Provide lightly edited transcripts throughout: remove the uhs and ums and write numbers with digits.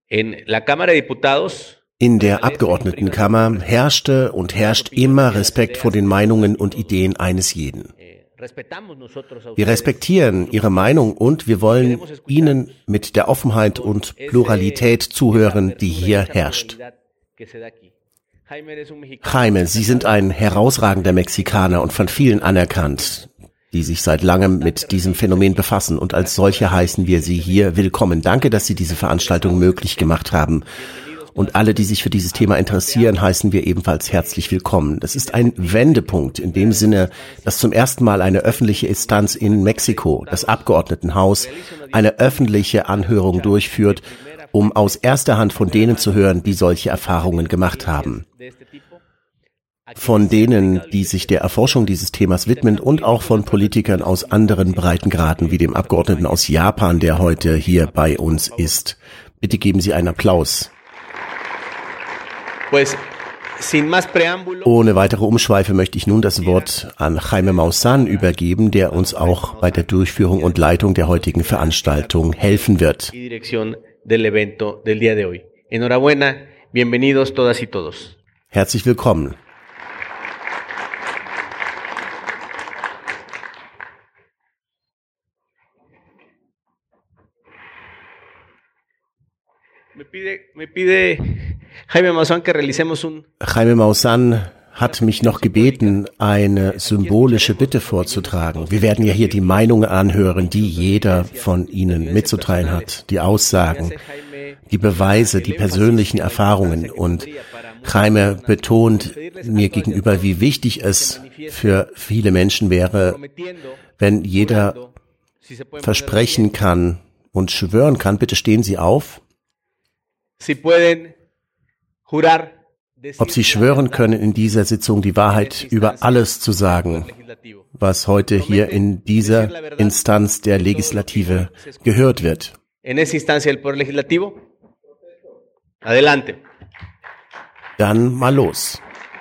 In der Abgeordnetenkammer herrschte und herrscht immer Respekt vor den Meinungen und Ideen eines jeden. Wir respektieren Ihre Meinung und wir wollen Ihnen mit der Offenheit und Pluralität zuhören, die hier herrscht. Jaime, Sie sind ein herausragender Mexikaner und von vielen anerkannt, die sich seit langem mit diesem Phänomen befassen. Und als solche heißen wir Sie hier willkommen. Danke, dass Sie diese Veranstaltung möglich gemacht haben. Und alle, die sich für dieses Thema interessieren, heißen wir ebenfalls herzlich willkommen. Es ist ein Wendepunkt in dem Sinne, dass zum ersten Mal eine öffentliche Instanz in Mexiko, das Abgeordnetenhaus, eine öffentliche Anhörung durchführt, um aus erster Hand von denen zu hören, die solche Erfahrungen gemacht haben. Von denen, die sich der Erforschung dieses Themas widmen und auch von Politikern aus anderen Breitengraden, wie dem Abgeordneten aus Japan, der heute hier bei uns ist. Bitte geben Sie einen Applaus. Ohne weitere Umschweife möchte ich nun das Wort an Jaime Maussan übergeben, der uns auch bei der Durchführung und Leitung der heutigen Veranstaltung helfen wird. Herzlich willkommen. Jaime Maussan hat mich noch gebeten, eine symbolische Bitte vorzutragen. Wir werden ja hier die Meinungen anhören, die jeder von Ihnen mitzuteilen hat, die Aussagen, die Beweise, die persönlichen Erfahrungen. Und Jaime betont mir gegenüber, wie wichtig es für viele Menschen wäre, wenn jeder versprechen kann und schwören kann. Bitte stehen Sie auf. Ob Sie schwören können, in dieser Sitzung die Wahrheit über alles zu sagen, was heute hier in dieser Instanz der Legislative gehört wird. Dann mal los.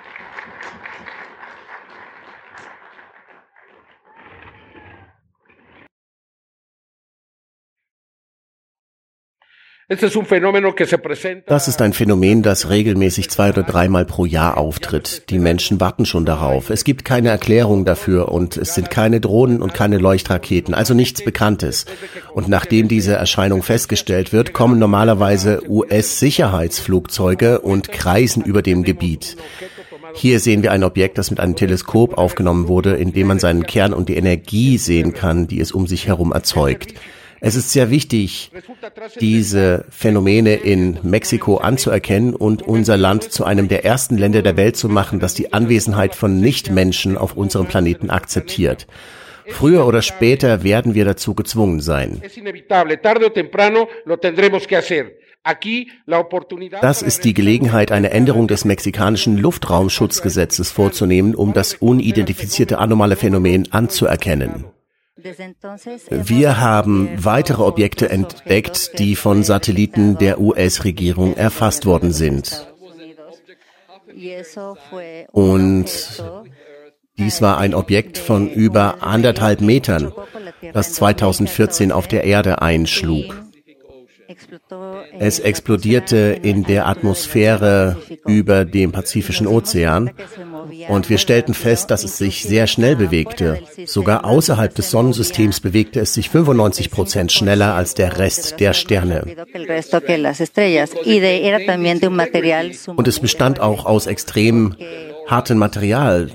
Das ist ein Phänomen, das regelmäßig 2 oder 3 Mal pro Jahr auftritt. Die Menschen warten schon darauf. Es gibt keine Erklärung dafür und es sind keine Drohnen und keine Leuchtraketen, also nichts Bekanntes. Und nachdem diese Erscheinung festgestellt wird, kommen normalerweise US-Sicherheitsflugzeuge und kreisen über dem Gebiet. Hier sehen wir ein Objekt, das mit einem Teleskop aufgenommen wurde, in dem man seinen Kern und die Energie sehen kann, die es um sich herum erzeugt. Es ist sehr wichtig, diese Phänomene in Mexiko anzuerkennen und unser Land zu einem der ersten Länder der Welt zu machen, das die Anwesenheit von Nichtmenschen auf unserem Planeten akzeptiert. Früher oder später werden wir dazu gezwungen sein. Das ist die Gelegenheit, eine Änderung des mexikanischen Luftraumschutzgesetzes vorzunehmen, um das unidentifizierte anomale Phänomen anzuerkennen. Wir haben weitere Objekte entdeckt, die von Satelliten der US-Regierung erfasst worden sind. Und dies war ein Objekt von über 1,5 Metern, das 2014 auf der Erde einschlug. Es explodierte in der Atmosphäre über dem Pazifischen Ozean und wir stellten fest, dass es sich sehr schnell bewegte. Sogar außerhalb des Sonnensystems bewegte es sich 95% schneller als der Rest der Sterne. Und es bestand auch aus extrem hartem Material.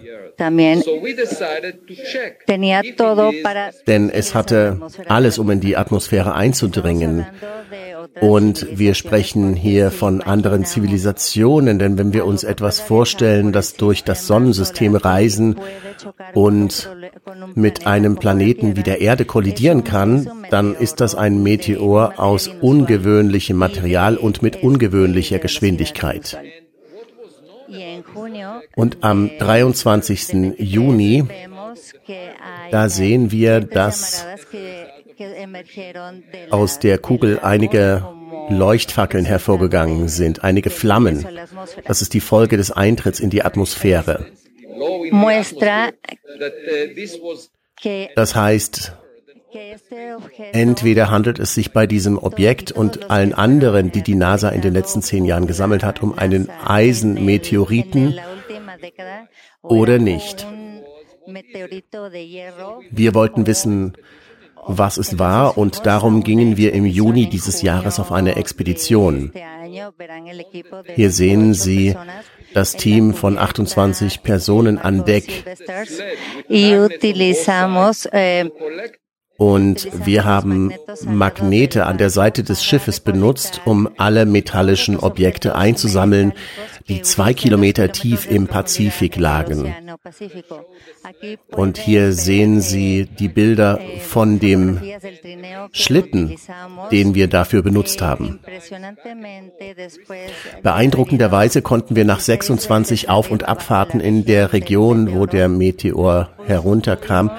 Denn es hatte alles, um in die Atmosphäre einzudringen. Und wir sprechen hier von anderen Zivilisationen, denn wenn wir uns etwas vorstellen, das durch das Sonnensystem reisen und mit einem Planeten wie der Erde kollidieren kann, dann ist das ein Meteor aus ungewöhnlichem Material und mit ungewöhnlicher Geschwindigkeit. Und am 23. Juni, da sehen wir, dass aus der Kugel einige Leuchtfackeln hervorgegangen sind, einige Flammen. Das ist die Folge des Eintritts in die Atmosphäre. Das heißt, Entweder handelt es sich bei diesem Objekt und allen anderen, die die NASA in den letzten 10 Jahren gesammelt hat, um einen Eisenmeteoriten oder nicht. Wir wollten wissen, was es war, und darum gingen wir im Juni dieses Jahres auf eine Expedition. Hier sehen Sie das Team von 28 Personen an Deck. Und wir haben Magnete an der Seite des Schiffes benutzt, um alle metallischen Objekte einzusammeln, die 2 Kilometer tief im Pazifik lagen. Und hier sehen Sie die Bilder von dem Schlitten, den wir dafür benutzt haben. Beeindruckenderweise konnten wir nach 26 Auf- und Abfahrten in der Region, wo der Meteor herunterkam,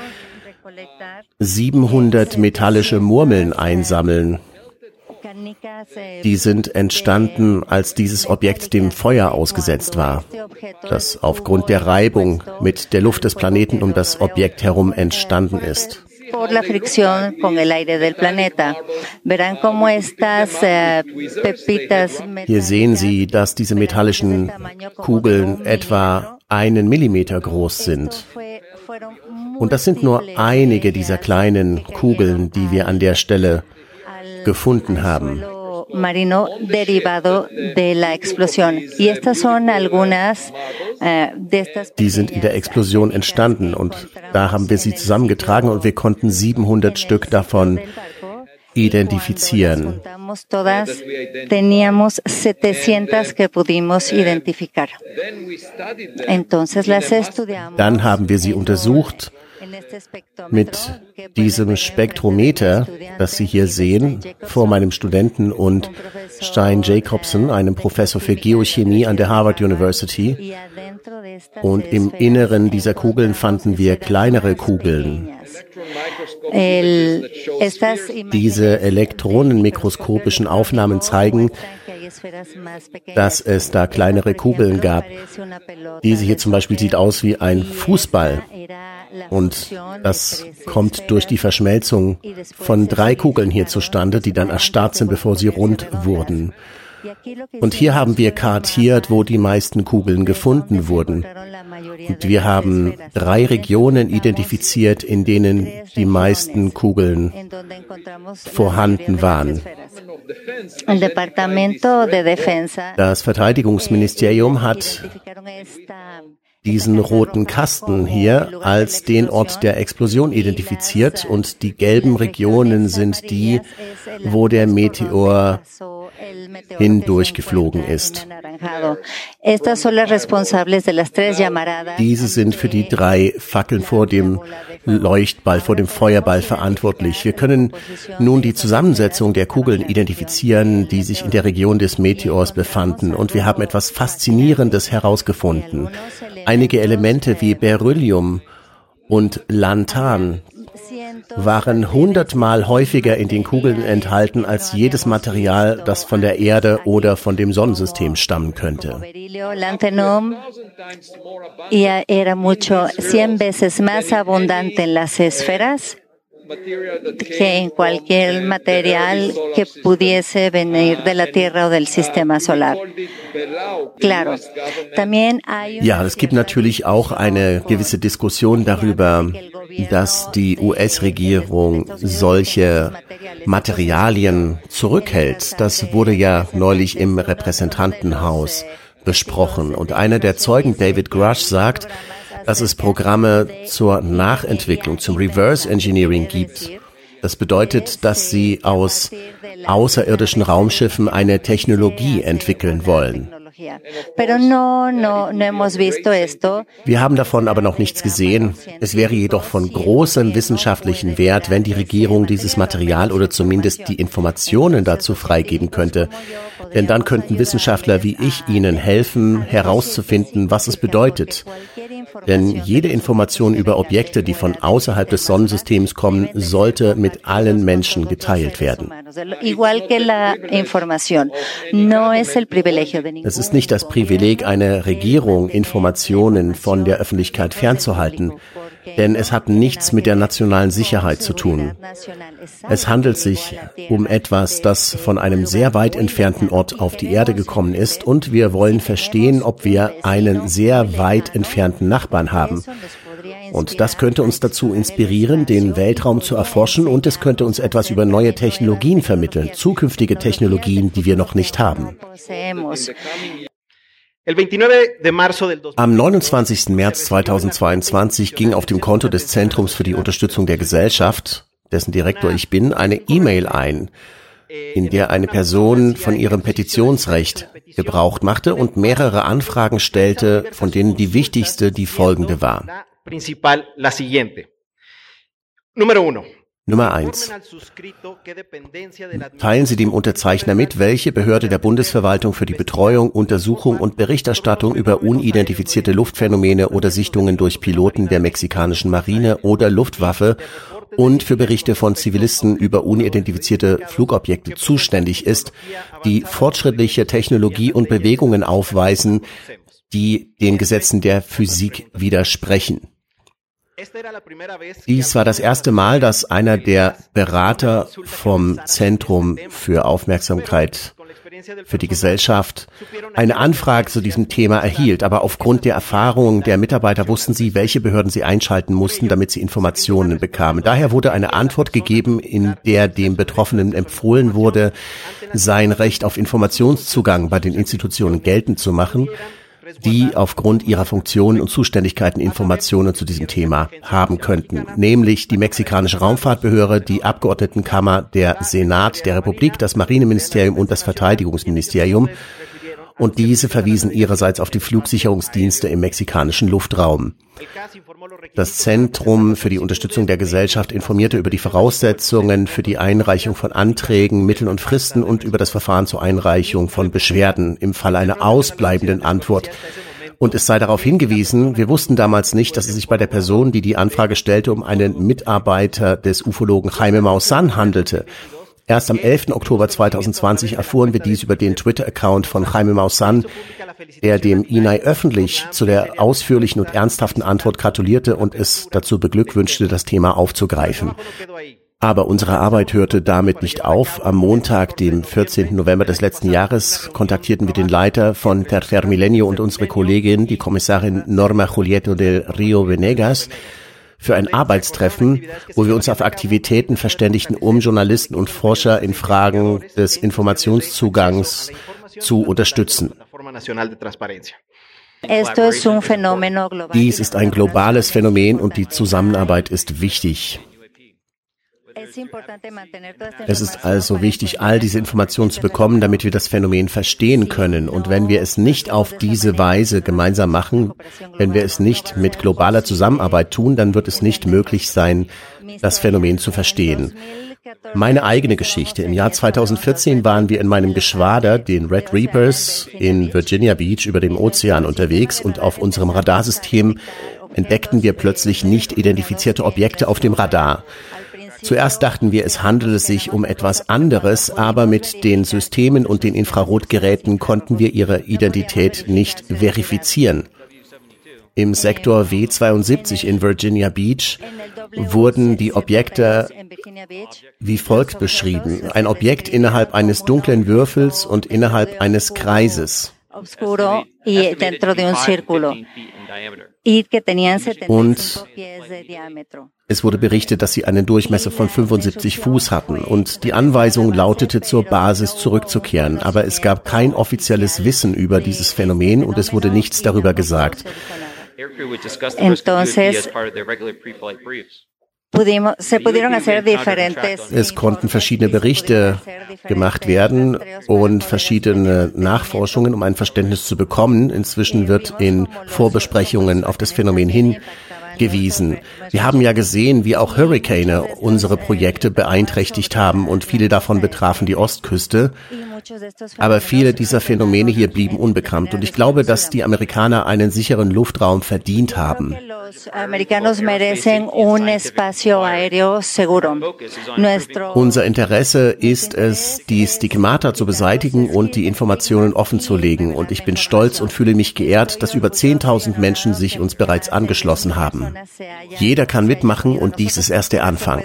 700 metallische Murmeln einsammeln. Die sind entstanden, als dieses Objekt dem Feuer ausgesetzt war, das aufgrund der Reibung mit der Luft des Planeten um das Objekt herum entstanden ist. Hier sehen Sie, dass diese metallischen Kugeln etwa 1 Millimeter groß sind. Und das sind nur einige dieser kleinen Kugeln, die wir an der Stelle gefunden haben. Die sind in der Explosion entstanden, und da haben wir sie zusammengetragen und wir konnten 700 Stück davon identifizieren. Dann haben wir sie untersucht mit diesem Spektrometer, das Sie hier sehen, vor meinem Studenten und Stein Jacobson, einem Professor für Geochemie an der Harvard University. Und im Inneren dieser Kugeln fanden wir kleinere Kugeln. Diese elektronenmikroskopischen Aufnahmen zeigen, dass es da kleinere Kugeln gab. Diese hier zum Beispiel sieht aus wie ein Fußball. Und das kommt durch die Verschmelzung von 3 Kugeln hier zustande, die dann erstarrt sind, bevor sie rund wurden. Und hier haben wir kartiert, wo die meisten Kugeln gefunden wurden. Und wir haben 3 Regionen identifiziert, in denen die meisten Kugeln vorhanden waren. Das Verteidigungsministerium hat diesen roten Kasten hier als den Ort der Explosion identifiziert, und die gelben Regionen sind die, wo der Meteor hindurchgeflogen ist. Diese sind für die 3 Fackeln vor dem Leuchtball, vor dem Feuerball verantwortlich. Wir können nun die Zusammensetzung der Kugeln identifizieren, die sich in der Region des Meteors befanden, und wir haben etwas Faszinierendes herausgefunden. Einige Elemente wie Beryllium und Lanthan waren 100-mal häufiger in den Kugeln enthalten als jedes Material, das von der Erde oder von dem Sonnensystem stammen könnte. Era mucho 100 veces más abundante en las esferas que en cualquier material que pudiese venir de la Tierra o del Sistema Solar. Claro, también hay ja, es gibt natürlich auch eine gewisse Diskussion darüber, dass die US-Regierung solche Materialien zurückhält. Das wurde ja neulich im Repräsentantenhaus besprochen. Und einer der Zeugen, David Grush, sagt, dass es Programme zur Nachentwicklung, zum Reverse Engineering gibt. Das bedeutet, dass sie aus außerirdischen Raumschiffen eine Technologie entwickeln wollen. Wir haben davon aber noch nichts gesehen. Es wäre jedoch von großem wissenschaftlichen Wert, wenn die Regierung dieses Material oder zumindest die Informationen dazu freigeben könnte. Denn dann könnten Wissenschaftler wie ich Ihnen helfen, herauszufinden, was es bedeutet. Denn jede Information über Objekte, die von außerhalb des Sonnensystems kommen, sollte mit allen Menschen geteilt werden. Es ist nicht das Privileg einer Regierung, Informationen von der Öffentlichkeit fernzuhalten. denn es hat nichts mit der nationalen Sicherheit zu tun. Es handelt sich um etwas, das von einem sehr weit entfernten Ort auf die Erde gekommen ist, und wir wollen verstehen, ob wir einen sehr weit entfernten Nachbarn haben. Und das könnte uns dazu inspirieren, den Weltraum zu erforschen, und es könnte uns etwas über neue Technologien vermitteln, zukünftige Technologien, die wir noch nicht haben. Am 29. März 2022 ging auf dem Konto des Zentrums für die Unterstützung der Gesellschaft, dessen Direktor ich bin, eine E-Mail ein, in der eine Person von ihrem Petitionsrecht Gebrauch machte und mehrere Anfragen stellte, von denen die wichtigste die folgende war. Nummer 1. Teilen Sie dem Unterzeichner mit, welche Behörde der Bundesverwaltung für die Betreuung, Untersuchung und Berichterstattung über unidentifizierte Luftphänomene oder Sichtungen durch Piloten der mexikanischen Marine oder Luftwaffe und für Berichte von Zivilisten über unidentifizierte Flugobjekte zuständig ist, die fortschrittliche Technologie und Bewegungen aufweisen, die den Gesetzen der Physik widersprechen. Dies war das erste Mal, dass einer der Berater vom Zentrum für Aufmerksamkeit für die Gesellschaft eine Anfrage zu diesem Thema erhielt. Aber aufgrund der Erfahrung der Mitarbeiter wussten sie, welche Behörden sie einschalten mussten, damit sie Informationen bekamen. Daher wurde eine Antwort gegeben, in der dem Betroffenen empfohlen wurde, sein Recht auf Informationszugang bei den Institutionen geltend zu machen, die aufgrund ihrer Funktionen und Zuständigkeiten Informationen zu diesem Thema haben könnten, nämlich die mexikanische Raumfahrtbehörde, die Abgeordnetenkammer, der Senat der Republik, das Marineministerium und das Verteidigungsministerium. Und diese verwiesen ihrerseits auf die Flugsicherungsdienste im mexikanischen Luftraum. Das Zentrum für die Unterstützung der Gesellschaft informierte über die Voraussetzungen für die Einreichung von Anträgen, Mitteln und Fristen und über das Verfahren zur Einreichung von Beschwerden im Fall einer ausbleibenden Antwort. Und es sei darauf hingewiesen, wir wussten damals nicht, dass es sich bei der Person, die die Anfrage stellte, um einen Mitarbeiter des Ufologen Jaime Maussan handelte. Erst am 11. Oktober 2020 erfuhren wir dies über den Twitter-Account von Jaime Maussan, der dem INAI öffentlich zu der ausführlichen und ernsthaften Antwort gratulierte und es dazu beglückwünschte, das Thema aufzugreifen. Aber unsere Arbeit hörte damit nicht auf. Am Montag, dem 14. November des letzten Jahres, kontaktierten wir den Leiter von Tercer Milenio und unsere Kollegin, die Kommissarin Norma Julieta del Rio Venegas, für ein Arbeitstreffen, wo wir uns auf Aktivitäten verständigten, um Journalisten und Forscher in Fragen des Informationszugangs zu unterstützen. Dies ist ein globales Phänomen und die Zusammenarbeit ist wichtig. Es ist also wichtig, all diese Informationen zu bekommen, damit wir das Phänomen verstehen können. Und wenn wir es nicht auf diese Weise gemeinsam machen, wenn wir es nicht mit globaler Zusammenarbeit tun, dann wird es nicht möglich sein, das Phänomen zu verstehen. Meine eigene Geschichte. Im Jahr 2014 waren wir in meinem Geschwader, den Red Reapers, in Virginia Beach über dem Ozean unterwegs, und auf unserem Radarsystem entdeckten wir plötzlich nicht identifizierte Objekte auf dem Radar. Zuerst dachten wir, es handele sich um etwas anderes, aber mit den Systemen und den Infrarotgeräten konnten wir ihre Identität nicht verifizieren. Im Sektor W72 in Virginia Beach wurden die Objekte wie folgt beschrieben: Ein Objekt innerhalb eines dunklen Würfels und innerhalb eines Kreises. Und es wurde berichtet, dass sie einen Durchmesser von 75 Fuß hatten, und die Anweisung lautete, zur Basis zurückzukehren. Aber es gab kein offizielles Wissen über dieses Phänomen und es wurde nichts darüber gesagt. Es konnten verschiedene Berichte gemacht werden und verschiedene Nachforschungen, um ein Verständnis zu bekommen. Inzwischen wird in Vorbesprechungen auf das Phänomen hingewiesen. Wir haben ja gesehen, wie auch Hurrikane unsere Projekte beeinträchtigt haben, und viele davon betrafen die Ostküste. Aber viele dieser Phänomene hier blieben unbekannt, und ich glaube, dass die Amerikaner einen sicheren Luftraum verdient haben. Unser Interesse ist es, die Stigmata zu beseitigen und die Informationen offenzulegen. Und ich bin stolz und fühle mich geehrt, dass über 10.000 Menschen sich uns bereits angeschlossen haben. Jeder kann mitmachen und dies ist erst der Anfang.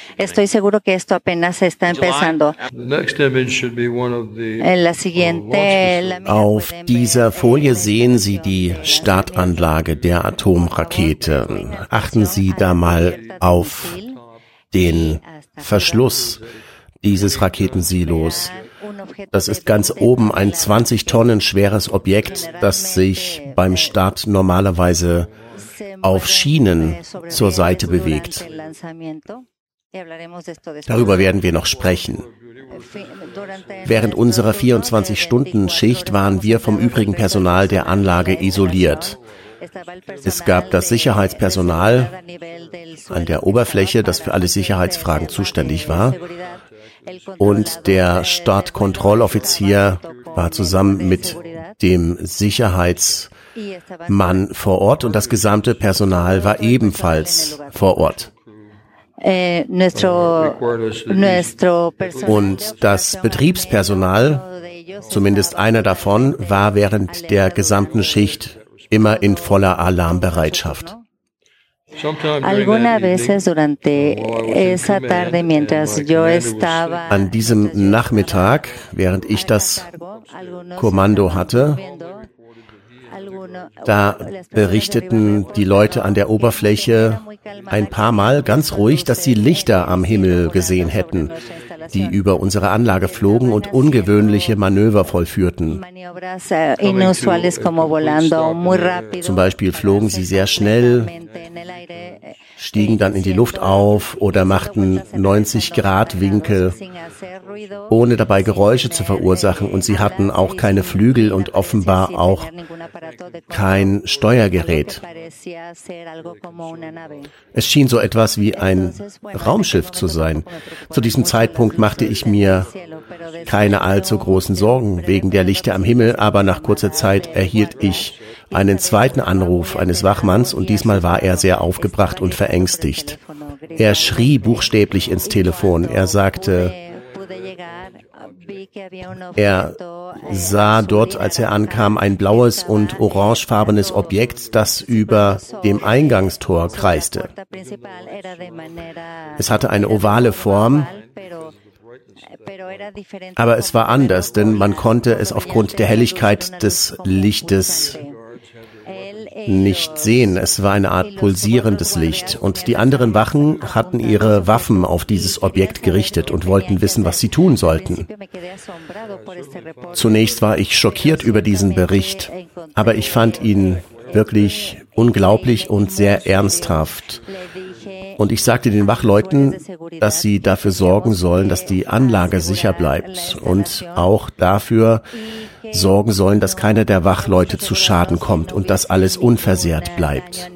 Auf dieser Folie sehen Sie die Startanlage der Atomrakete. Achten Sie da mal auf den Verschluss dieses Raketensilos. Das ist ganz oben ein 20 Tonnen schweres Objekt, das sich beim Start normalerweise auf Schienen zur Seite bewegt. Darüber werden wir noch sprechen. Während unserer 24-Stunden-Schicht waren wir vom übrigen Personal der Anlage isoliert. Es gab das Sicherheitspersonal an der Oberfläche, das für alle Sicherheitsfragen zuständig war. Und der Startkontrolloffizier war zusammen mit dem Sicherheitsmann vor Ort und das gesamte Personal war ebenfalls vor Ort. Und das Betriebspersonal, zumindest einer davon, war während der gesamten Schicht immer in voller Alarmbereitschaft. An diesem Nachmittag, während ich das Kommando hatte, da berichteten die Leute an der Oberfläche ein paar Mal ganz ruhig, dass sie Lichter am Himmel gesehen hätten, die über unsere Anlage flogen und ungewöhnliche Manöver vollführten. Zum Beispiel flogen sie sehr schnell, stiegen dann in die Luft auf oder machten 90-Grad-Winkel, ohne dabei Geräusche zu verursachen. Und sie hatten auch keine Flügel und offenbar auch kein Steuergerät. Es schien so etwas wie ein Raumschiff zu sein. Zu diesem Zeitpunkt machte ich mir keine allzu großen Sorgen wegen der Lichter am Himmel, aber nach kurzer Zeit erhielt ich einen zweiten Anruf eines Wachmanns und diesmal war er sehr aufgebracht und verängstigt. Er schrie buchstäblich ins Telefon. Er sagte, er sah dort, als er ankam, ein blaues und orangefarbenes Objekt, das über dem Eingangstor kreiste. Es hatte eine ovale Form, aber es war anders, denn man konnte es aufgrund der Helligkeit des Lichtes nicht sehen. Es war eine Art pulsierendes Licht und die anderen Wachen hatten ihre Waffen auf dieses Objekt gerichtet und wollten wissen, was sie tun sollten. Zunächst war ich schockiert über diesen Bericht, aber ich fand ihn wirklich unglaublich und sehr ernsthaft. Und ich sagte den Wachleuten, dass sie dafür sorgen sollen, dass die Anlage sicher bleibt und auch dafür sorgen sollen, dass keiner der Wachleute zu Schaden kommt und dass alles unversehrt bleibt.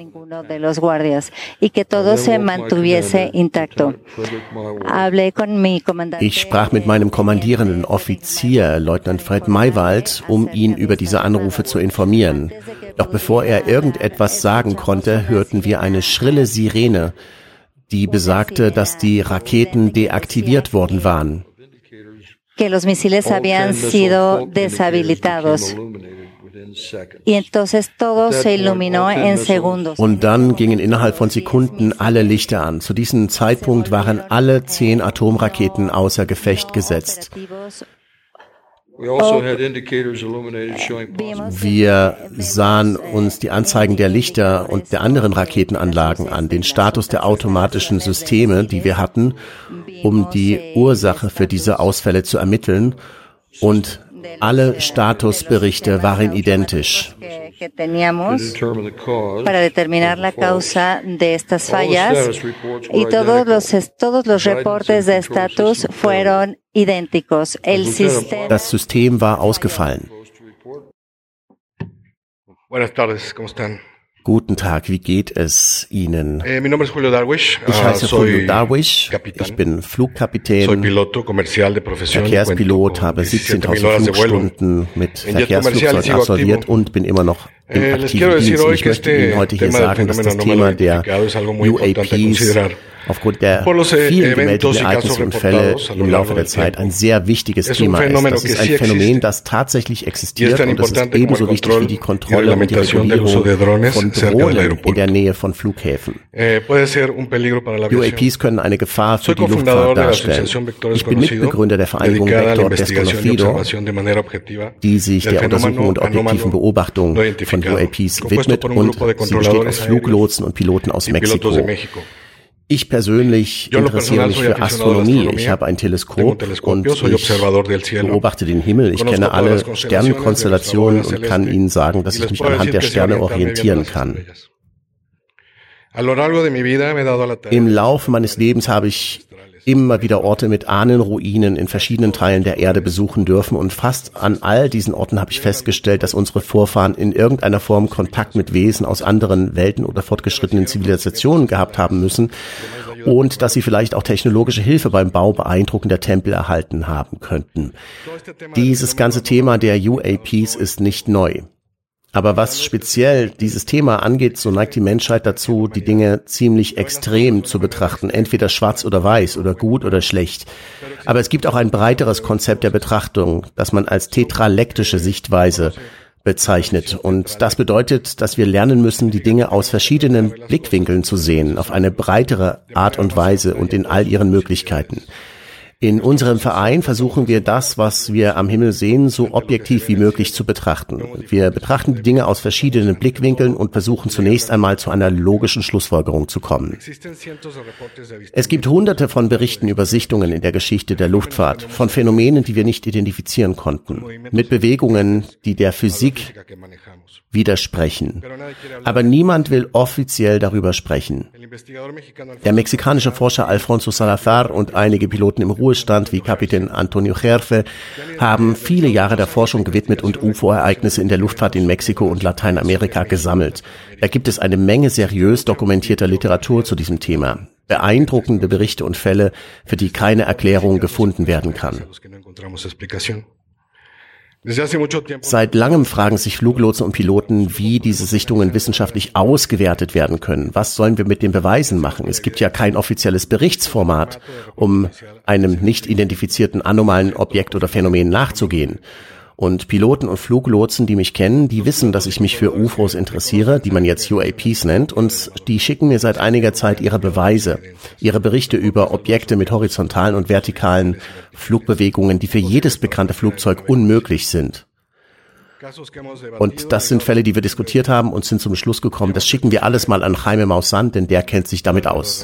Ich sprach mit meinem kommandierenden Offizier, Leutnant Fred Maywald, um ihn über diese Anrufe zu informieren. Doch bevor er irgendetwas sagen konnte, hörten wir eine schrille Sirene, die besagte, dass die Raketen deaktiviert worden waren. Que los misiles habían sido deshabilitados. Y entonces todo se iluminó en segundos. Und dann gingen innerhalb von Sekunden alle Lichter an. Zu diesem Zeitpunkt waren alle 10 Atomraketen außer Gefecht gesetzt. Wir sahen uns die Anzeigen der Lichter und der anderen Raketenanlagen an, den Status der automatischen Systeme, die wir hatten, um die Ursache für diese Ausfälle zu ermitteln. Und alle Statusberichte waren identisch. Para determinar la causa de estas fallas y todos los reportes de estatus fueron idénticos. Das System war ausgefallen. Buenas tardes, ¿cómo están? Guten Tag, wie geht es Ihnen? Mi nombre es Julio Darwish. Ich heiße Julio Darwish, ich bin Flugkapitän, Verkehrspilot, habe 17.000 Flugstunden mit Verkehrsflugzeugen absolviert und bin immer noch im aktiven Dienst. Ich möchte Ihnen heute hier sagen, dass das Thema der UAPs aufgrund der vielen gemeldeten Ereignisse und Fälle im Laufe der Zeit ein sehr wichtiges Thema ist. Das ist ein Phänomen, das tatsächlich existiert und das ist ebenso wichtig wie die Kontrolle und die Regulierung von Drohnen in der Nähe von Flughäfen. UAPs können eine Gefahr für die Luftfahrt darstellen. Ich bin Mitbegründer der Vereinigung Vector Desconocido, die sich der Untersuchung und objektiven Beobachtung von UAPs widmet, und sie besteht aus Fluglotsen und Piloten aus Mexiko. Ich persönlich interessiere mich für Astronomie. Ich habe ein Teleskop und ich beobachte den Himmel. Ich kenne alle Sternenkonstellationen und kann Ihnen sagen, dass ich mich anhand der Sterne orientieren kann. Im Laufe meines Lebens habe ich immer wieder Orte mit Ahnenruinen in verschiedenen Teilen der Erde besuchen dürfen, und fast an all diesen Orten habe ich festgestellt, dass unsere Vorfahren in irgendeiner Form Kontakt mit Wesen aus anderen Welten oder fortgeschrittenen Zivilisationen gehabt haben müssen und dass sie vielleicht auch technologische Hilfe beim Bau beeindruckender Tempel erhalten haben könnten. Dieses ganze Thema der UAPs ist nicht neu. Aber was speziell dieses Thema angeht, so neigt die Menschheit dazu, die Dinge ziemlich extrem zu betrachten, entweder schwarz oder weiß oder gut oder schlecht. Aber es gibt auch ein breiteres Konzept der Betrachtung, das man als tetralektische Sichtweise bezeichnet. Und das bedeutet, dass wir lernen müssen, die Dinge aus verschiedenen Blickwinkeln zu sehen, auf eine breitere Art und Weise und in all ihren Möglichkeiten. In unserem Verein versuchen wir das, was wir am Himmel sehen, so objektiv wie möglich zu betrachten. Wir betrachten die Dinge aus verschiedenen Blickwinkeln und versuchen zunächst einmal zu einer logischen Schlussfolgerung zu kommen. Es gibt hunderte von Berichten über Sichtungen in der Geschichte der Luftfahrt, von Phänomenen, die wir nicht identifizieren konnten, mit Bewegungen, die der Physik widersprechen. Aber niemand will offiziell darüber sprechen. Der mexikanische Forscher Alfonso Salazar und einige Piloten im Ruhestand wie Kapitän Antonio Gerfe haben viele Jahre der Forschung gewidmet und UFO-Ereignisse in der Luftfahrt in Mexiko und Lateinamerika gesammelt. Da gibt es eine Menge seriös dokumentierter Literatur zu diesem Thema. Beeindruckende Berichte und Fälle, für die keine Erklärung gefunden werden kann. Seit langem fragen sich Fluglotsen und Piloten, wie diese Sichtungen wissenschaftlich ausgewertet werden können. Was sollen wir mit den Beweisen machen? Es gibt ja kein offizielles Berichtsformat, um einem nicht identifizierten anomalen Objekt oder Phänomen nachzugehen. Und Piloten und Fluglotsen, die mich kennen, die wissen, dass ich mich für UFOs interessiere, die man jetzt UAPs nennt, und die schicken mir seit einiger Zeit ihre Beweise, ihre Berichte über Objekte mit horizontalen und vertikalen Flugbewegungen, die für jedes bekannte Flugzeug unmöglich sind. Und das sind Fälle, die wir diskutiert haben und sind zum Schluss gekommen, das schicken wir alles mal an Jaime Maussan, denn der kennt sich damit aus.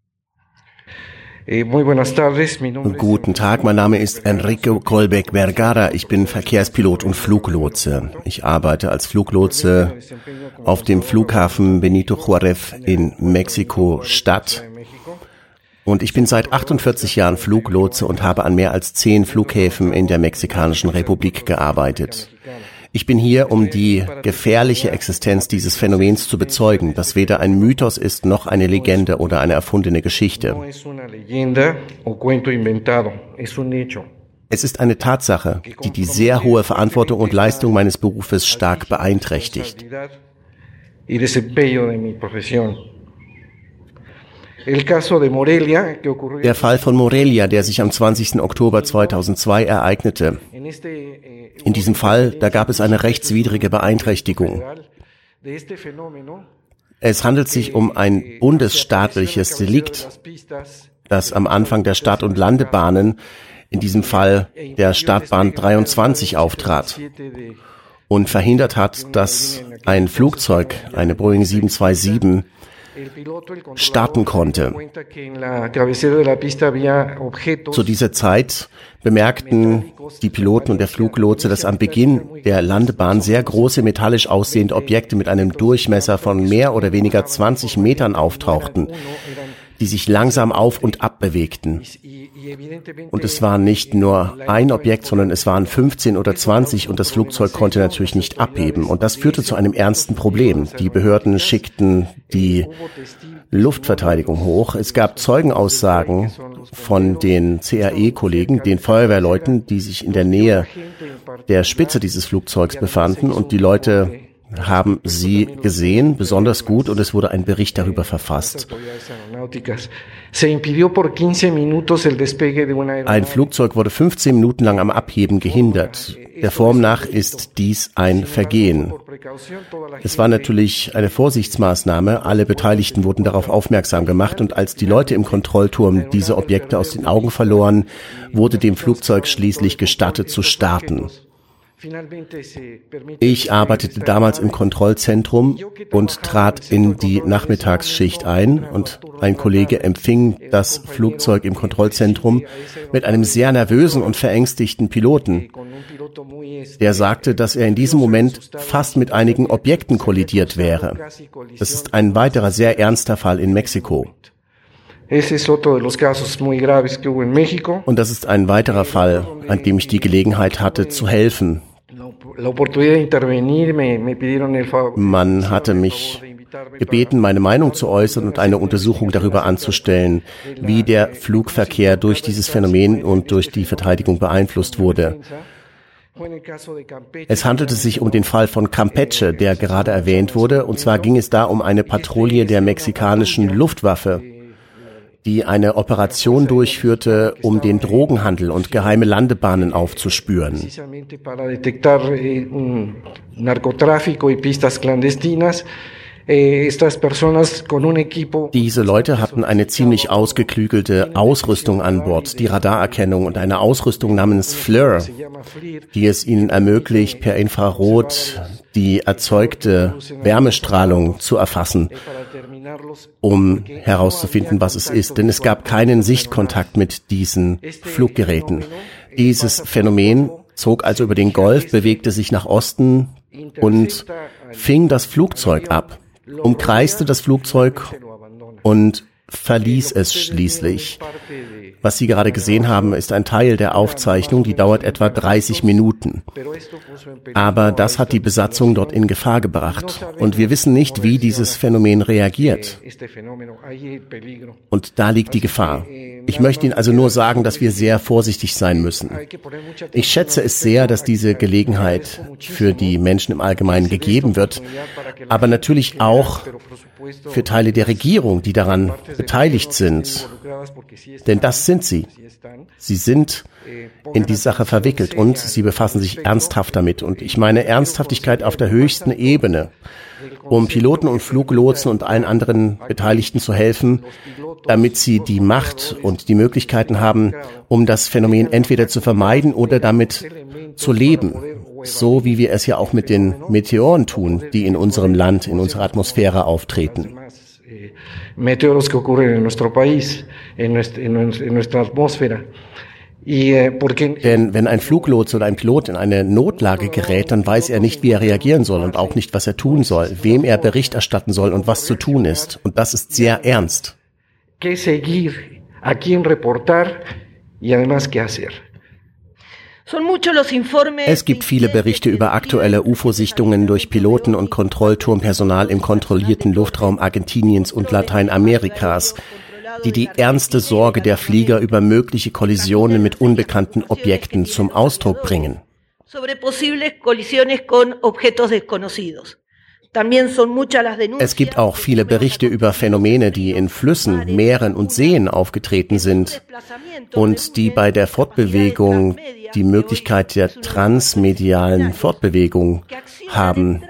Guten Tag, mein Name ist Enrique Colbeck Vergara. Ich bin Verkehrspilot und Fluglotse. Ich arbeite als Fluglotse auf dem Flughafen Benito Juárez in Mexiko-Stadt. Und ich bin seit 48 Jahren Fluglotse und habe an mehr als 10 Flughäfen in der Mexikanischen Republik gearbeitet. Ich bin hier, um die gefährliche Existenz dieses Phänomens zu bezeugen, das weder ein Mythos ist, noch eine Legende oder eine erfundene Geschichte. Es ist eine Tatsache, die die sehr hohe Verantwortung und Leistung meines Berufes stark beeinträchtigt. Der Fall von Morelia, der sich am 20. Oktober 2002 ereignete. In diesem Fall, da gab es eine rechtswidrige Beeinträchtigung. Es handelt sich um ein bundesstaatliches Delikt, das am Anfang der Start- und Landebahnen, in diesem Fall der Startbahn 23, auftrat und verhindert hat, dass ein Flugzeug, eine Boeing 727, starten konnte. Zu dieser Zeit bemerkten die Piloten und der Fluglotse, dass am Beginn der Landebahn sehr große metallisch aussehende Objekte mit einem Durchmesser von mehr oder weniger 20 Metern auftauchten, die sich langsam auf und ab bewegten. Und es war nicht nur ein Objekt, sondern es waren 15 oder 20 und das Flugzeug konnte natürlich nicht abheben. Und das führte zu einem ernsten Problem. Die Behörden schickten die Luftverteidigung hoch. Es gab Zeugenaussagen von den CAE-Kollegen, den Feuerwehrleuten, die sich in der Nähe der Spitze dieses Flugzeugs befanden. Und die Leute haben sie gesehen, besonders gut, und es wurde ein Bericht darüber verfasst. Ein Flugzeug wurde 15 Minuten lang am Abheben gehindert. Der Form nach ist dies ein Vergehen. Es war natürlich eine Vorsichtsmaßnahme. Alle Beteiligten wurden darauf aufmerksam gemacht, und als die Leute im Kontrollturm diese Objekte aus den Augen verloren, wurde dem Flugzeug schließlich gestattet zu starten. Ich arbeitete damals im Kontrollzentrum und trat in die Nachmittagsschicht ein, und ein Kollege empfing das Flugzeug im Kontrollzentrum mit einem sehr nervösen und verängstigten Piloten. Der sagte, dass er in diesem Moment fast mit einigen Objekten kollidiert wäre. Das ist ein weiterer sehr ernster Fall in Mexiko. Und das ist ein weiterer Fall, an dem ich die Gelegenheit hatte, zu helfen. Man hatte mich gebeten, meine Meinung zu äußern und eine Untersuchung darüber anzustellen, wie der Flugverkehr durch dieses Phänomen und durch die Verteidigung beeinflusst wurde. Es handelte sich um den Fall von Campeche, der gerade erwähnt wurde, und zwar ging es da um eine Patrouille der mexikanischen Luftwaffe, die eine Operation durchführte, um den Drogenhandel und geheime Landebahnen aufzuspüren. Diese Leute hatten eine ziemlich ausgeklügelte Ausrüstung an Bord, die Radarerkennung und eine Ausrüstung namens FLIR, die es ihnen ermöglicht, per Infrarot die erzeugte Wärmestrahlung zu erfassen, um herauszufinden, was es ist. Denn es gab keinen Sichtkontakt mit diesen Fluggeräten. Dieses Phänomen zog also über den Golf, bewegte sich nach Osten und fing das Flugzeug ab, umkreiste das Flugzeug und verließ es schließlich. Was Sie gerade gesehen haben, ist ein Teil der Aufzeichnung, die dauert etwa 30 Minuten. Aber das hat die Besatzung dort in Gefahr gebracht. Und wir wissen nicht, wie dieses Phänomen reagiert. Und da liegt die Gefahr. Ich möchte Ihnen also nur sagen, dass wir sehr vorsichtig sein müssen. Ich schätze es sehr, dass diese Gelegenheit für die Menschen im Allgemeinen gegeben wird, aber natürlich auch für Teile der Regierung, die daran beteiligt sind. Denn das sind sie. Sie sind in die Sache verwickelt und sie befassen sich ernsthaft damit. Und ich meine Ernsthaftigkeit auf der höchsten Ebene, um Piloten und Fluglotsen und allen anderen Beteiligten zu helfen, damit sie die Macht und die Möglichkeiten haben, um das Phänomen entweder zu vermeiden oder damit zu leben. So wie wir es ja auch mit den Meteoren tun, die in unserem Land, in unserer Atmosphäre auftreten. Meteoros que ocurren en nuestro país, en nuestra atmósfera. Denn wenn ein Fluglotse oder ein Pilot in eine Notlage gerät, dann weiß er nicht, wie er reagieren soll und auch nicht, was er tun soll, wem er Bericht erstatten soll und was zu tun ist. Und das ist sehr ernst. ¿Qué seguir? ¿A quién reportar? Y además, ¿qué hacer? Es gibt viele Berichte über aktuelle UFO-Sichtungen durch Piloten und Kontrollturmpersonal im kontrollierten Luftraum Argentiniens und Lateinamerikas, die ernste Sorge der Flieger über mögliche Kollisionen mit unbekannten Objekten zum Ausdruck bringen. Es gibt auch viele Berichte über Phänomene, die in Flüssen, Meeren und Seen aufgetreten sind und die bei der Fortbewegung die Möglichkeit der transmedialen Fortbewegung haben.